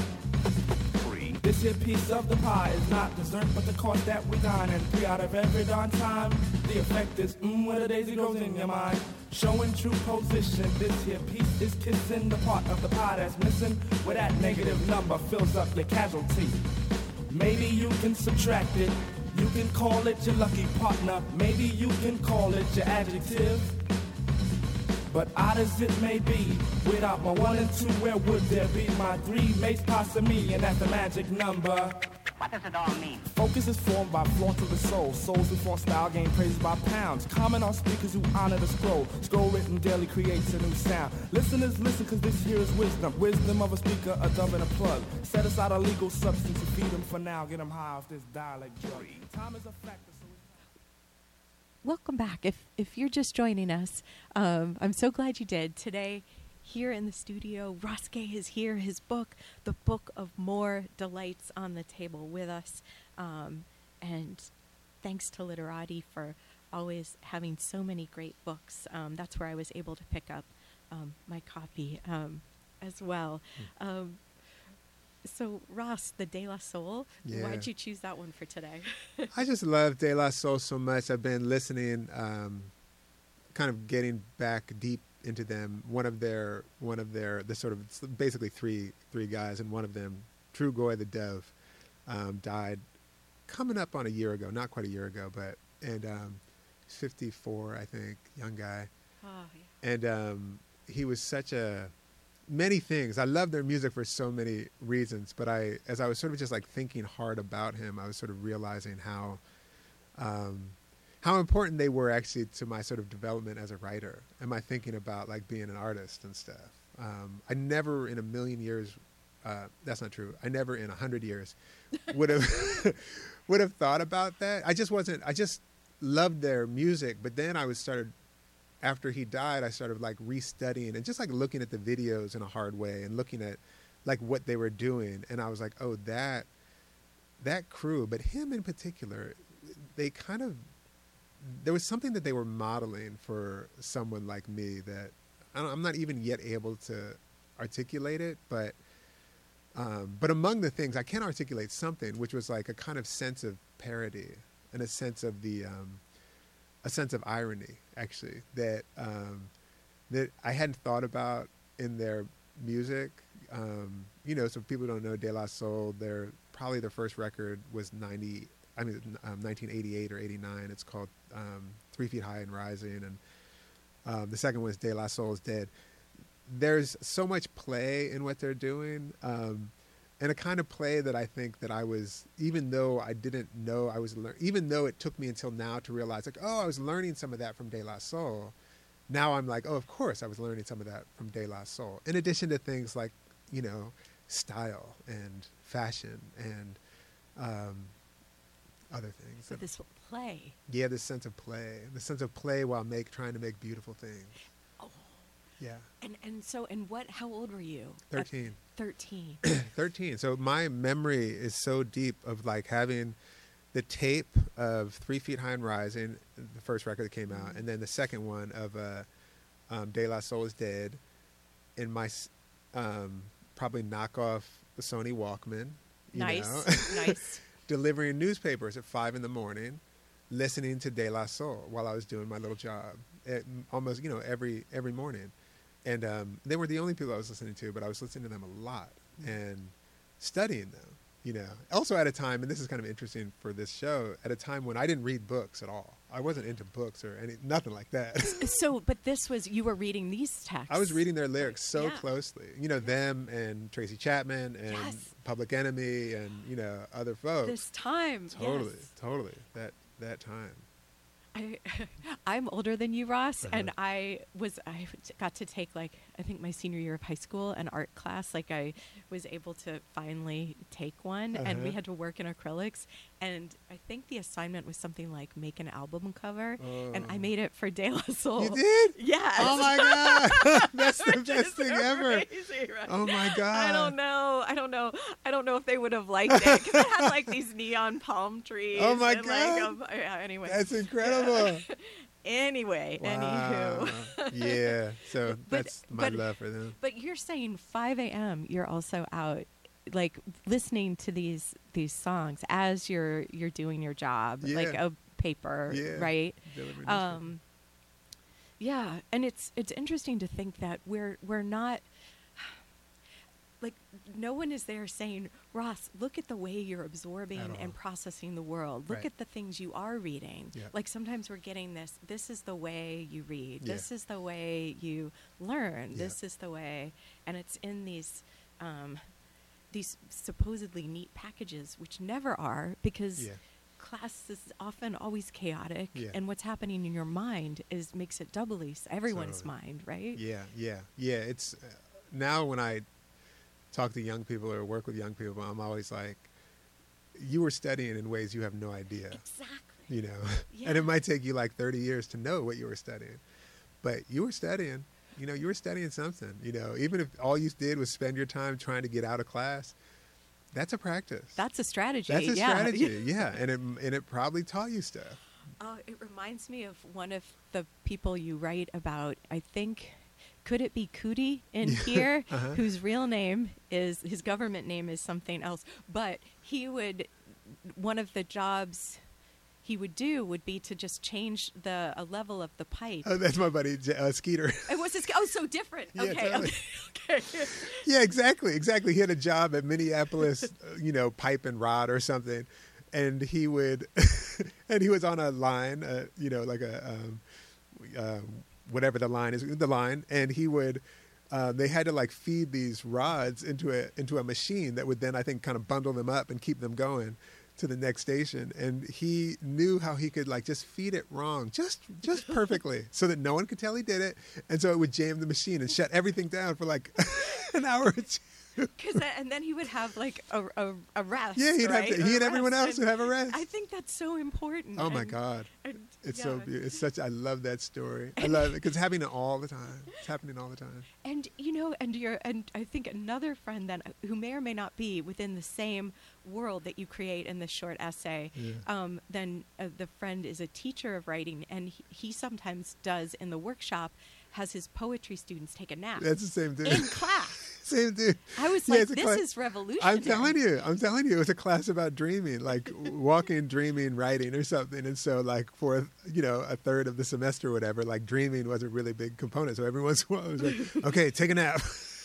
This here piece of the pie is not dessert, but the cost that we dine. And three out of every darn time, the effect is mmm when the daisy grows in your mind. Showing true position, this here piece is kissing the part of the pie that's missing, where that negative number fills up your casualty. Maybe you can subtract it, you can call it your lucky partner, maybe you can call it your adjective. But odd as it may be, without my one and two, where would there be my three? Mates past me, and that's the magic number. What does it all mean? Focus is formed by flaunt of the soul. Souls who form style gain praise by pounds. Comment on speakers who honor the scroll. Scroll written daily creates a new sound. Listeners listen cause this here is wisdom. Wisdom of a speaker, a dove and a plug. Set aside a legal substance to feed them for now. Get them high off this dialect drug. Time is a factor. So Welcome back. If if you're just joining us, um, I'm so glad you did. Today, here in the studio, Ross Gay is here. His book, The Book of More Delights, on the table with us. Um, and thanks to Literati for always having so many great books. Um, that's where I was able to pick up um, my copy um, as well. Mm. Um, So, Ross, the De La Soul, Yeah. why'd you choose that one for today? I just love De La Soul so much. I've been listening, um, kind of getting back deep into them. One of their, one of their, the sort of it's basically three three guys, and one of them, True Goy the Dove, um, died coming up on a year ago, not quite a year ago, but and um, he's fifty-four, I think, young guy, Oh, yeah. and um, he was such a many things. I love their music for so many reasons, but I, as I was sort of just like thinking hard about him, I was sort of realizing how, um, how important they were actually to my sort of development as a writer and my thinking about like being an artist and stuff. Um, I never in a million years, uh, that's not true. I never in a hundred years would have, would have thought about that. I just wasn't, I just loved their music, but then I was started after he died, I started like restudying and just like looking at the videos in a hard way and looking at like what they were doing. And I was like, oh, that, that crew, but him in particular, they kind of, there was something that they were modeling for someone like me that I don't, I'm not even yet able to articulate it, but, um, but among the things I can articulate something, which was like a kind of sense of parody and a sense of the, um, a sense of irony, actually, that um, that I hadn't thought about in their music. Um, you know, so people don't know De La Soul. Their probably their first record was ninety, I mean, um, nineteen eighty-eight or eighty-nine. It's called um, Three Feet High and Rising, and um, the second one is De La Soul is Dead. There's so much play in what they're doing. Um, And a kind of play that I think that I was, even though I didn't know I was learning, even though it took me until now to realize, like, oh, I was learning some of that from De La Soul. Now I'm like, oh, of course I was learning some of that from De La Soul. In addition to things like, you know, style and fashion and um, other things. So this play. Yeah, this sense of play, the sense of play while make trying to make beautiful things. Yeah. And and so and what? How old were you? thirteen. At thirteen. thirteen. So my memory is so deep of like having the tape of Three Feet High and Rising, the first record that came out, and then the second one of uh, um, De La Soul is Dead, in my s- um, probably knockoff Sony Walkman. You Nice, know? nice. Delivering newspapers at five in the morning, listening to De La Soul while I was doing my little job, at almost, you know, every every morning. And um, they were the only people I was listening to, but I was listening to them a lot and studying them, you know. Also at a time, and this is kind of interesting for this show, at a time when I didn't read books at all. I wasn't into books or any, nothing like that. So, but this was, you were reading these texts. I was reading their lyrics so Yeah. closely. You know, them and Tracy Chapman and Yes. Public Enemy and, you know, other folks. This time. Totally, yes. totally. That that time. I, I'm older than you, Ross, Uh-huh. and I was I got to take like I think my senior year of high school an art class. Like I was able to finally take one, and we Uh-huh. had to work in acrylics. And I think the assignment was something like make an album cover, and I Oh. made it for De La Soul. You did? Yes. Oh my God. That's the Which best is thing ever. crazy, right? Oh my God. I don't know. I don't know. I don't know if they would have liked it because it had like these neon palm trees. Oh my and, like, God. um, yeah, anyway. That's incredible. Anyway, Wow. anywho. Yeah. So But- that's my but- love for them. But you're saying five a.m. You're also out, like listening to these these songs as you're you're doing your job, Yeah. like a paper, Yeah. right? Delivering Um, yeah, and it's it's interesting to think that we're we're not. Like, no one is there saying, Ross, look at the way you're absorbing At all. and processing the world. Look Right. at the things you are reading. Yeah. Like, sometimes we're getting this, this is the way you read. Yeah. This is the way you learn. Yeah. This is the way. And it's in these, um, these supposedly neat packages, which never are, because Yeah. class is often always chaotic. Yeah. And what's happening in your mind is makes it doubly s- everyone's Totally. mind, right? Yeah, yeah, yeah. It's uh, now when I talk to young people or work with young people, I'm always like, you were studying in ways you have no idea, Exactly. you know, Yeah. and it might take you like thirty years to know what you were studying, but you were studying, you know, you were studying something, you know, even if all you did was spend your time trying to get out of class, that's a practice. That's a strategy. That's a yeah. strategy. Yeah. And it, and it probably taught you stuff. Uh, it reminds me of one of the people you write about. I think, could it be Cootie in here, Uh-huh. whose real name is, his government name is something else. But he would, one of the jobs he would do would be to just change the a level of the pipe. Oh, that's my buddy, J- uh, Skeeter. It was his, oh, so different. Yeah, okay, totally. okay, okay. Yeah, exactly, exactly. He had a job at Minneapolis, uh, you know, pipe and rod or something, and he would, and he was on a line, uh, you know, like a, um, uh, whatever the line is, the line, and he would. Uh, they had to like feed these rods into a into a machine that would then I think kind of bundle them up and keep them going to the next station. And he knew how he could like just feed it wrong, just just perfectly, so that no one could tell he did it, and so it would jam the machine and shut everything down for like an hour or two. Cause, and then he would have like a, a, a rest. Yeah, he'd right? have to, A he and everyone rest. else would have a rest. I think that's so important. Oh my and- God, and, it's so yeah. beautiful. It's such. I love that story. I love it because it's happening all the time. It's happening all the time. And you know, and you're, and I think another friend then who may or may not be within the same world that you create in this short essay. Yeah. Um, then uh, the friend is a teacher of writing, and he, he sometimes does in the workshop has his poetry students take a nap That's the same dude. in class. Same dude. I was Yeah, like, it's a this class- is revolutionary. I'm telling you, I'm telling you, it was a class about dreaming, like walking, dreaming, writing, or something. And so, like for you know a third of the semester, or whatever, like dreaming was a really big component. So every once in a while, I was like, okay, take a nap.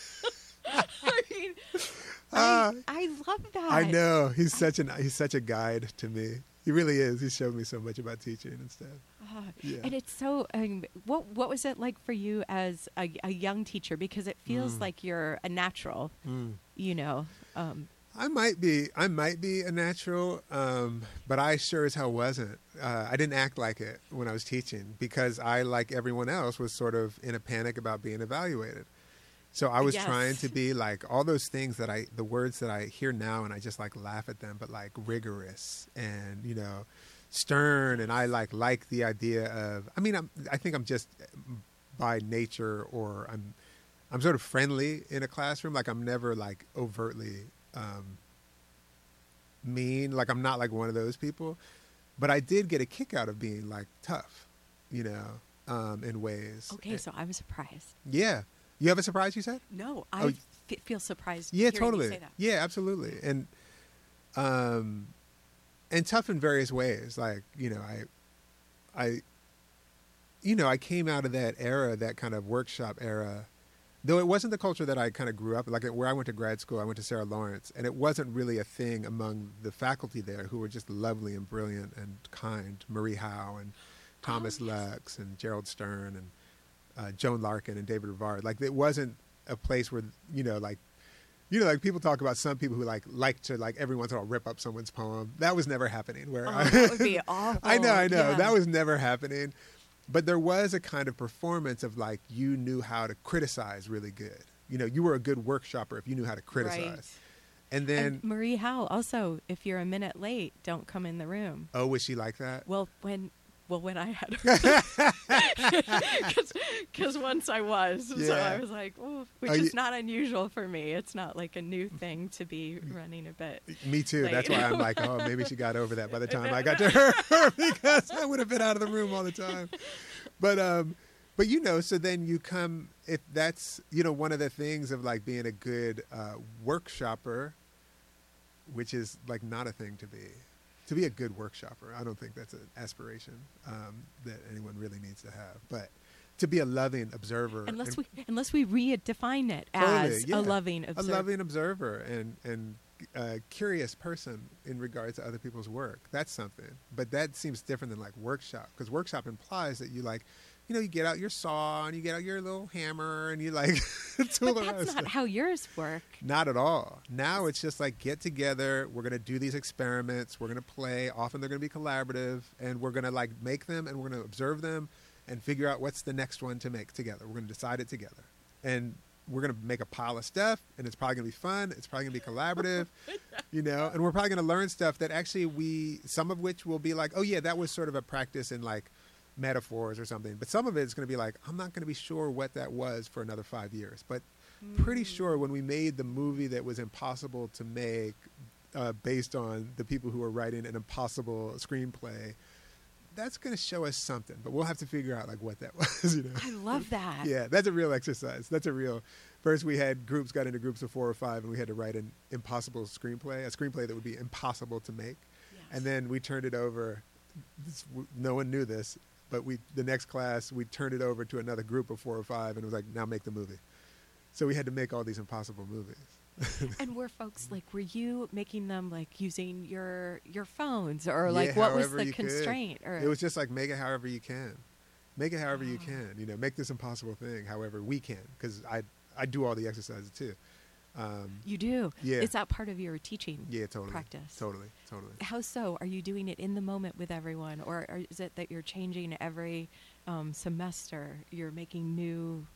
I mean, Ah. I, I love that. I know he's such an he's such a guide to me. He really is. He showed me so much about teaching and stuff. Ah, Yeah. And it's so. Um, what what was it like for you as a, a young teacher? Because it feels Mm. like you're a natural. Mm. You know. Um, I might be, I might be a natural, um, but I sure as hell wasn't. Uh, I didn't act like it when I was teaching because I, like everyone else, was sort of in a panic about being evaluated. So I was Yes. trying to be like all those things that I, the words that I hear now, and I just like laugh at them, but like rigorous and you know, stern, and I like like the idea of. I mean, I'm, I think I'm just by nature, or I'm I'm sort of friendly in a classroom. Like I'm never like overtly um, mean. Like I'm not like one of those people. But I did get a kick out of being like tough, you know, um, in ways. Okay, so I'm surprised. Yeah. You have a surprise, you said? No, Oh, I f- feel surprised. Yeah, hearing totally. You say that. Yeah, absolutely. And um, and tough in various ways. Like, you know, I, I, you know, I came out of that era, that kind of workshop era, though it wasn't the culture that I kind of grew up, like where I went to grad school, I went to Sarah Lawrence, and it wasn't really a thing among the faculty there, who were just lovely and brilliant and kind. Marie Howe and Thomas Oh, yes. Lux and Gerald Stern and uh, Joan Larkin and David Rivard. Like it wasn't a place where, you know, like, you know, like people talk about some people who like like to like every once in a while rip up someone's poem. That was never happening. Where Oh, I, that would be awful. I know, I know. Yeah. That was never happening. But there was a kind of performance of like you knew how to criticize really good. You know, you were a good workshopper if you knew how to criticize. Right. And then, And Marie Howe, also, if you're a minute late, don't come in the room. oh, was she like that? Well, when well when I had because once I was, so Yeah. I was like, oh, which Are is you- not unusual for me. It's not like a new thing to be running a bit. Me too. Late. That's why I'm like, oh, maybe she got over that by the time I got to her because I would have been out of the room all the time. But um, but you know, so then you come. If that's you know one of the things of like being a good uh, workshopper, which is like not a thing to be. To be a good workshopper, I don't think that's an aspiration um, that anyone really needs to have. But to be a loving observer, Unless and- we unless we redefine it Totally, as yeah. a loving observer. a loving observer and and a curious person in regards to other people's work. That's something. But that seems different than like workshop, because workshop implies that you like, you know, you get out your saw and you get out your little hammer and you like tool But around that's not stuff. how yours work. Not at all. Now it's just like get together. We're going to do these experiments. We're going to play. Often they're going to be collaborative, and we're going to like make them, and we're going to observe them and figure out what's the next one to make together. We're going to decide it together. And we're going to make a pile of stuff, and it's probably going to be fun. It's probably going to be collaborative, you know, and we're probably going to learn stuff that actually we, some of which will be like, oh yeah, that was sort of a practice in like metaphors or something. But some of it's going to be like, I'm not going to be sure what that was for another five years. But pretty sure when we made the movie that was impossible to make uh, based on the people who were writing an impossible screenplay, that's going to show us something. But we'll have to figure out like what that was, you know. I love that. Yeah, that's a real exercise. That's a real. First, we had groups got into groups of four or five, and we had to write an impossible screenplay, a screenplay that would be impossible to make. Yes. And then we turned it over. This, no one knew this, but we the next class we turned it over to another group of four or five, and it was like, now make the movie. So we had to make all these impossible movies. And were folks like, were you making them like using your your phones, or Yeah, like what was however the you could. constraint? Or It was just like make it however you can, make it however you Oh. can. You know, make this impossible thing however we can, because I I do all the exercises too. Um, you do. Yeah. Is that part of your teaching yeah, totally, practice? totally, totally. How so? Are you doing it in the moment with everyone, or, or is it that you're changing every um, semester? You're making new.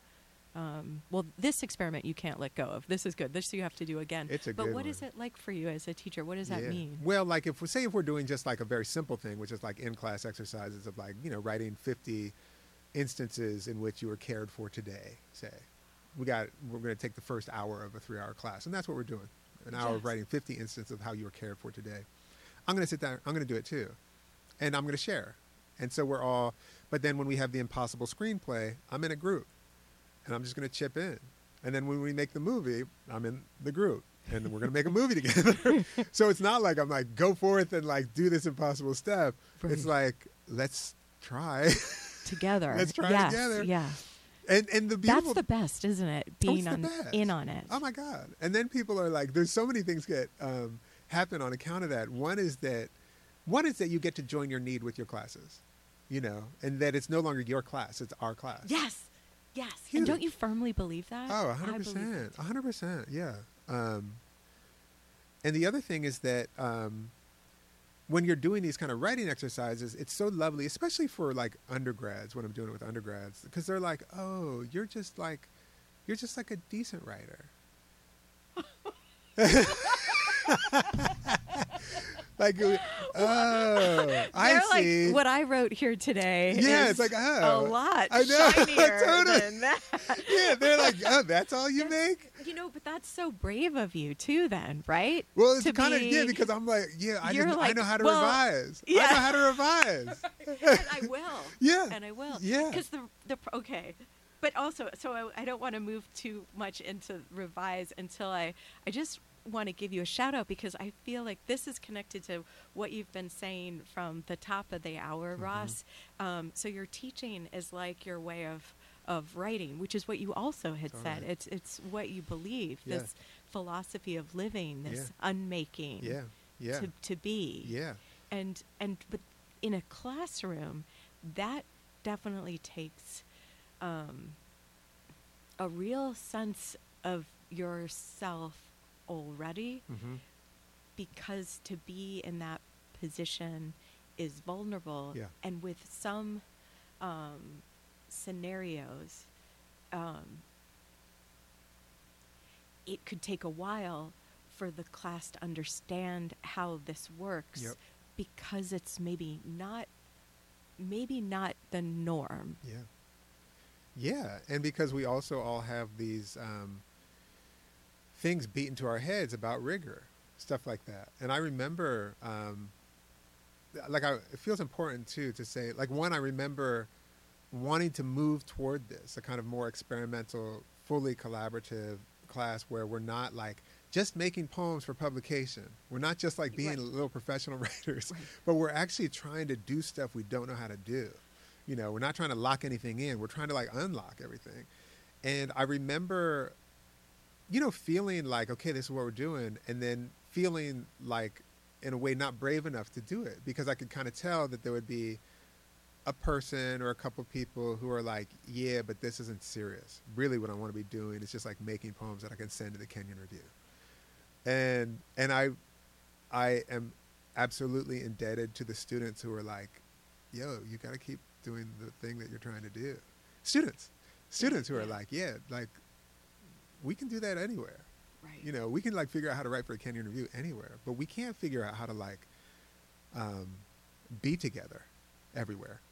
Um, well, this experiment you can't let go of. This is good. This you have to do again. It's a but good what is one. it like for you as a teacher? What does that Yeah. mean? Well, like if we say if we're doing just like a very simple thing, which is like in-class exercises of like, you know, writing fifty instances in which you were cared for today, say. We got, we're going to take the first hour of a three-hour class, and that's what we're doing. An hour of Yes. writing fifty instances of how you were cared for today. I'm going to sit down, I'm going to do it too. And I'm going to share. And so we're all, but then when we have the impossible screenplay, I'm in a group. And I'm just going to chip in. And then when we make the movie, I'm in the group. And we're going to make a movie together. So it's not like I'm like, go forth and like do this impossible stuff. It's Right. like, let's try. Together. Let's try yes, together. Yeah. and and the beautiful, That's the best, isn't it? Oh, Being it's the on best. in on it. Oh my God. And then people are like, there's so many things that um, happen on account of that. One is that, one is that you get to join your need with your classes, you know, and that it's no longer your class, it's our class. Yes. Yes. Huge. And don't you firmly believe that? Oh, I one hundred believe percent. it. one hundred percent, yeah. Um, and the other thing is that um, when you're doing these kind of writing exercises, it's so lovely, especially for like undergrads, when I'm doing it with undergrads, because they're like, oh, you're just like, you're just like a decent writer. Like, oh, I They're see. like what I wrote here today. Yeah, is it's like, oh. a lot I know. shinier Totally. than that. Yeah, they're like, oh, that's all you make? You know, but that's so brave of you too. Then, right? Well, it's To kind of, be- yeah, because I'm like, yeah, I, You're just, I like, know how to well, revise. I yeah. know how to revise. and I will. Yeah. And I will. Yeah. Because the the okay, but also, so I, I don't want to move too much into revise until I I just want to give you a shout out because I feel like this is connected to what you've been saying from the top of the hour, Mm-hmm. Ross. Um, so your teaching is like your way of of writing, which is what you also had All said. right. It's it's what you believe. Yeah. This philosophy of living, this Yeah. unmaking. Yeah, yeah, To to be. yeah. And and but in a classroom, that definitely takes um, a real sense of yourself already, Mm-hmm. because to be in that position is vulnerable. Yeah. And with some um, scenarios, um, it could take a while for the class to understand how this works. Yep. Because it's maybe not maybe not the norm. Yeah. Yeah, and because we also all have these um, things beat into our heads about rigor, stuff like that. And I remember, um, like, I, it feels important, too, to say, like, one, I remember wanting to move toward this, a kind of more experimental, fully collaborative class where we're not, like, just making poems for publication. We're not just, like, being Right. little professional writers, Right. but we're actually trying to do stuff we don't know how to do. You know, we're not trying to lock anything in. We're trying to, like, unlock everything. And I remember, you know, feeling like, okay, this is what we're doing, and then feeling like, in a way, not brave enough to do it, because I could kind of tell that there would be a person or a couple of people who are like, yeah, but this isn't serious. Really what I want to be doing is just, like, making poems that I can send to the Kenyon Review. And and I I am absolutely indebted to the students who are like, yo, you got to keep doing the thing that you're trying to do. Students. Students who are Yeah. like, yeah, like, we can do that anywhere. Right. You know, we can, like, figure out how to write for a Kenyon Review anywhere, but we can't figure out how to, like, um, be together everywhere.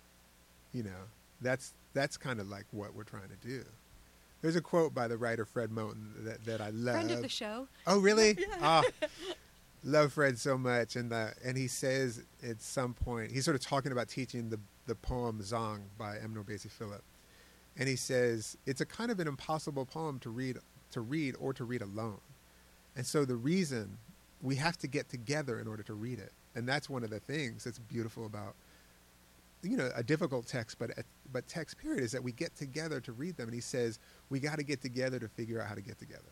You know, that's that's kind of like what we're trying to do. There's a quote by the writer Fred Moten that, that I love. Friend of the show. Oh, really? Ah, love Fred so much. And the, and he says at some point, he's sort of talking about teaching the, the poem Zong by M. Norbesi Philip. And he says, it's a kind of an impossible poem to read, to read or to read alone. And so the reason we have to get together in order to read it. And that's one of the things that's beautiful about, you know, a difficult text, but but text period, is that we get together to read them. And he says, we got to get together to figure out how to get together.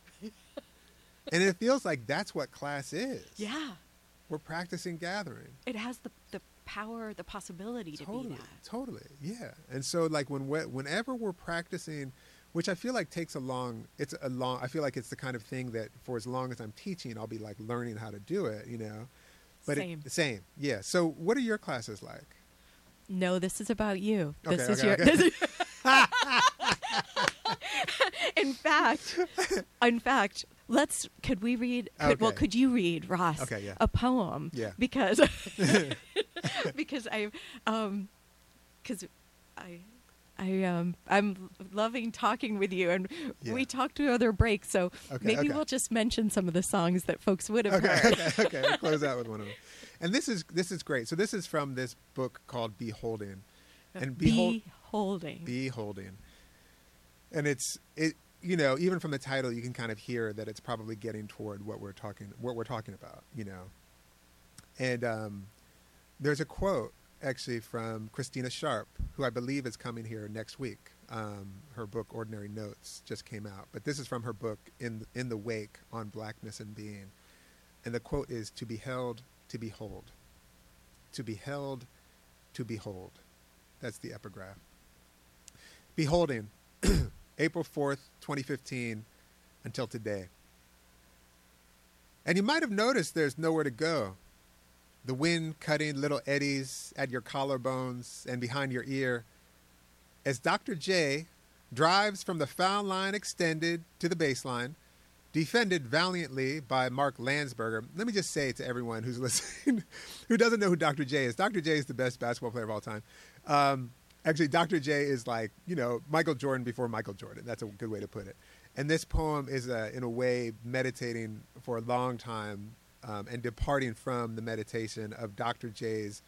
And it feels like that's what class is. Yeah. We're practicing gathering. It has the the power, the possibility to Totally, be that. totally, yeah. And so, like, when we, whenever we're practicing, which I feel like takes a long, it's a long, I feel like it's the kind of thing that for as long as I'm teaching, I'll be, like, learning how to do it, you know. But Same. It, same, yeah. So what are your classes like? No, this is about you. Okay, This is okay, your. okay. This is, in fact, in fact, let's. Could we read? Could, Well, Okay. could you read, Ross? Okay, yeah. A poem. Yeah. Because because I um because I. I um I'm loving talking with you, and Yeah. we talked to other breaks, so Okay, maybe okay. we'll just mention some of the songs that folks would have Okay, heard. okay, okay. We'll close out with one of them. And this is this is great. So this is from this book called Beholding, and behold, Beholding. Beholding, and it's it. You know, even from the title, you can kind of hear that it's probably getting toward what we're talking what we're talking about. You know, and um, there's a quote actually from Christina Sharp, who I believe is coming here next week. Um, her book Ordinary Notes just came out, but this is from her book In in the Wake on Blackness and Being, and the quote is, "To be held, to behold, to be held, to behold." That's the epigraph. Beholding, April fourth, twenty fifteen, until today. And you might have noticed there's nowhere to go. The wind cutting little eddies at your collarbones and behind your ear, as Doctor J drives from the foul line extended to the baseline, defended valiantly by Mark Landsberger. Let me just say to everyone who's listening, who doesn't know who Doctor J is, Doctor J is the best basketball player of all time. Um, actually, Doctor J is like, you know, Michael Jordan before Michael Jordan. That's a good way to put it. And this poem is, uh, in a way, meditating for a long time um, and departing from the meditation of Doctor J's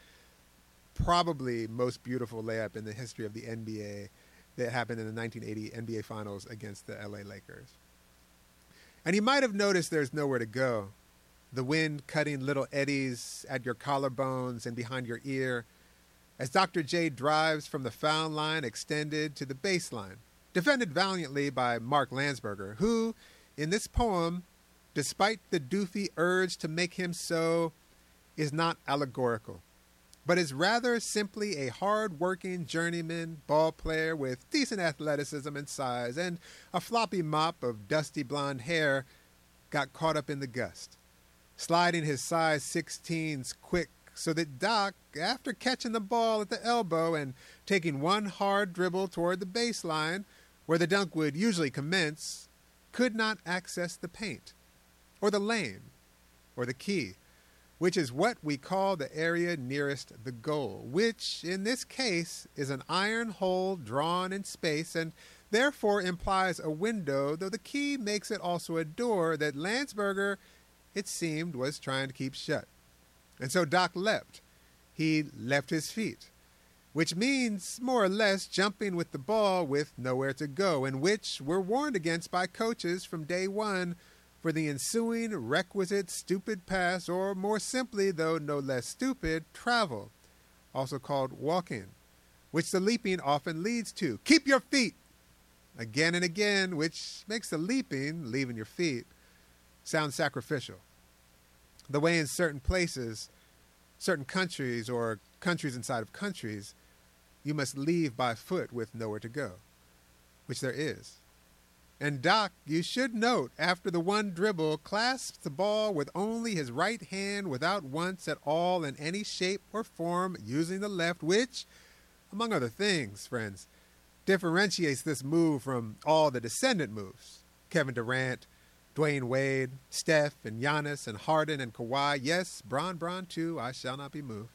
probably most beautiful layup in the history of the N B A that happened in the nineteen eighty N B A Finals against the L A Lakers. And you might have noticed there's nowhere to go. The wind cutting little eddies at your collarbones and behind your ear as Doctor J drives from the foul line extended to the baseline, defended valiantly by Mark Landsberger, who, in this poem, despite the doofy urge to make him so, is not allegorical, but is rather simply a hard-working journeyman ball player with decent athleticism and size, and a floppy mop of dusty blonde hair got caught up in the gust, sliding his size sixteens quick so that Doc, after catching the ball at the elbow and taking one hard dribble toward the baseline, where the dunk would usually commence, could not access the paint, or the lane, or the key, which is what we call the area nearest the goal, which in this case is an iron hole drawn in space and therefore implies a window, though the key makes it also a door that Landsberger, it seemed, was trying to keep shut. And so Doc leapt. He left his feet, which means more or less jumping with the ball with nowhere to go, and which we're warned against by coaches from day one for the ensuing requisite stupid pass, or more simply, though no less stupid, travel, also called walking, which the leaping often leads to. Keep your feet! Again and again, which makes the leaping, leaving your feet, sound sacrificial. The way in certain places, certain countries, or countries inside of countries, you must leave by foot with nowhere to go, which there is. And Doc, you should note, after the one dribble, clasps the ball with only his right hand without once at all in any shape or form using the left, which, among other things, friends, differentiates this move from all the descendant moves. Kevin Durant, Dwayne Wade, Steph, and Giannis, and Harden, and Kawhi, yes, Bron Bron too, I shall not be moved.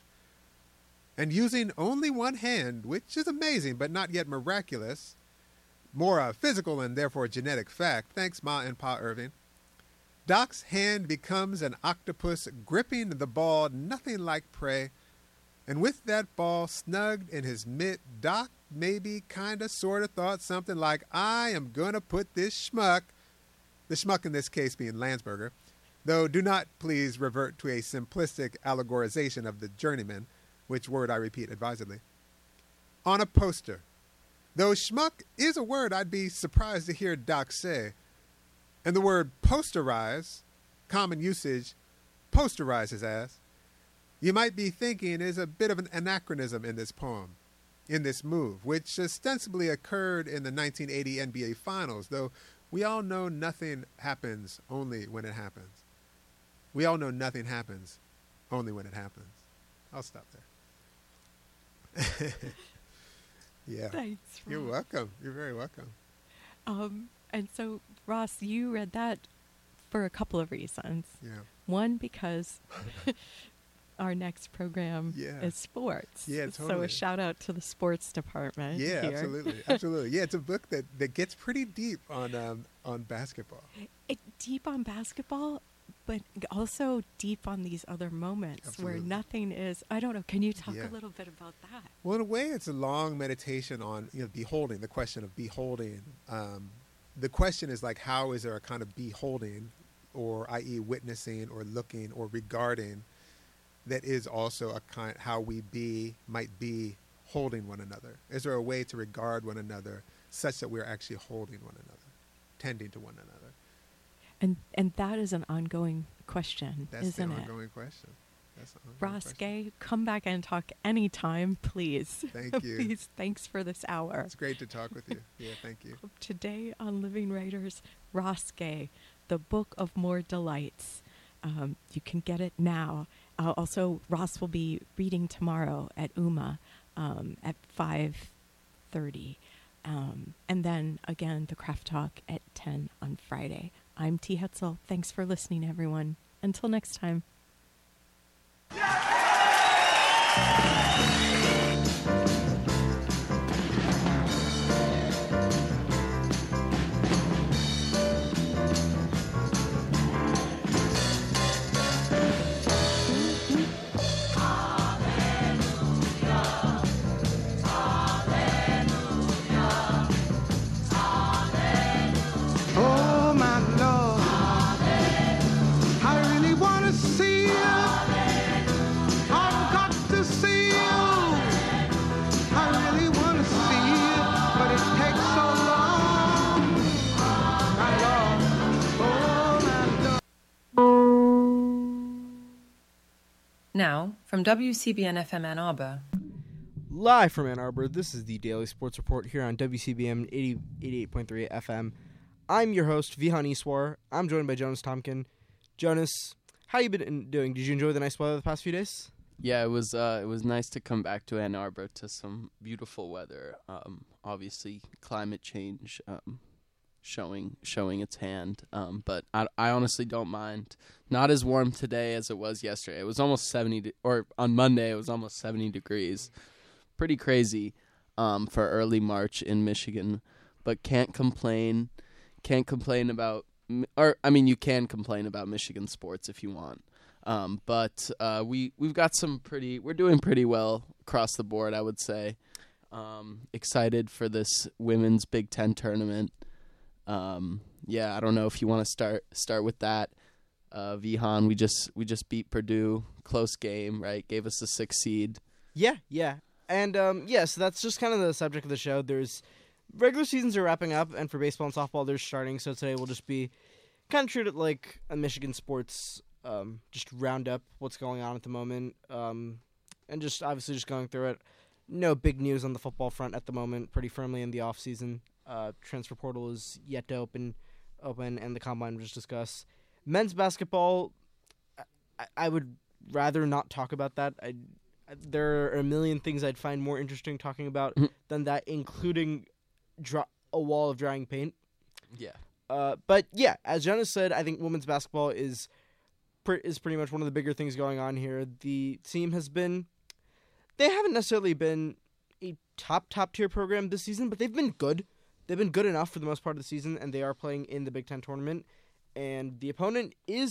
And using only one hand, which is amazing but not yet miraculous, more a physical and therefore genetic fact, thanks Ma and Pa Irving, Doc's hand becomes an octopus gripping the ball nothing like prey, and with that ball snugged in his mitt, Doc maybe kinda sorta thought something like, I am gonna put this schmuck, the schmuck in this case being Landsberger, though do not please revert to a simplistic allegorization of the journeyman, which word I repeat advisedly, on a poster. Though schmuck is a word I'd be surprised to hear Doc say. And the word posterize, common usage, posterize his ass, you might be thinking is a bit of an anachronism in this poem, in this move, which ostensibly occurred in the nineteen eighty N B A Finals, though we all know nothing happens only when it happens. We all know nothing happens only when it happens. I'll stop there. Yeah. Thanks, Ross. You're welcome. You're very welcome. Um, and so, Ross, you read that for a couple of reasons. Yeah. One, because our next program Yeah. is sports. Yeah, So totally. a shout out to the sports department. Yeah, here. absolutely. Absolutely. Yeah, it's a book that, that gets pretty deep on um, on basketball. It, deep on basketball, but also deep on these other moments Absolutely. where nothing is. I don't know. Can you talk Yeah. a little bit about that? Well, in a way, it's a long meditation on, you know, beholding, the question of beholding. Um, the question is like, how is there a kind of beholding, or that is witnessing or looking or regarding, that is also a kind, how we be, might be holding one another? Is there a way to regard one another such that we're actually holding one another, tending to one another? And and that is an ongoing question, That's isn't the it? ongoing question. That's the ongoing Ross question. Gay, come back and talk anytime, please. Thank you. Please, thanks for this hour. It's great to talk with you. Yeah, thank you. Today on Living Writers, Ross Gay, The Book of More Delights. Um, you can get it now. Uh, also, Ross will be reading tomorrow at U M A um, at five thirty. Um, and then, again, the Craft Talk at ten on Friday. I'm T. Hetzel. Thanks for listening, everyone. Until next time. Oh my Lord, I really want to see you. I've got to see you. I really want to see you, but it takes so long. My Lord, oh my Lord. Now, from W C B N F M Ann Arbor, Live from Ann Arbor, this is the Daily Sports Report here on W C B M eighty-eight point three F M. I'm your host, Vihan Iswar. I'm joined by Jonas Tomkin. Jonas, how you been doing? Did you enjoy the nice weather the past few days? Yeah, it was uh, it was nice to come back to Ann Arbor to some beautiful weather. Um, obviously, climate change um, showing showing its hand, um, but I, I honestly don't mind. Not as warm today as it was yesterday. It was almost seventy, de- or on Monday it was almost seventy degrees. Pretty crazy um, for early March in Michigan, but can't complain. Can't complain about, or I mean, you can complain about Michigan sports if you want. Um, but uh, we we've got some pretty. We're doing pretty well across the board, I would say. Um, excited for this women's Big Ten tournament. Um, yeah, I don't know if you want to start start with that. Uh, Vihan, we just we just beat Purdue, close game, right? Gave us a six seed. Yeah, yeah. And, um, yeah, so that's just kind of the subject of the show. There's regular seasons are wrapping up, and for baseball and softball, they're starting. So today we'll just be kind of treat it like a Michigan sports, um, just round up what's going on at the moment, um, and just obviously just going through it. No big news on the football front at the moment. Pretty firmly in the off season. Uh, transfer portal is yet to open, open, and the combine was just discussed. Men's basketball, I, I would rather not talk about that. I. There are a million things I'd find more interesting talking about Mhm. than that, including dry, a wall of drying paint. Yeah. Uh, but yeah, as Jonas said, I think women's basketball is pre- is pretty much one of the bigger things going on here. The team has been, they haven't necessarily been a top, top tier program this season, but they've been good. They've been good enough for the most part of the season, and they are playing in the Big Ten tournament. And the opponent is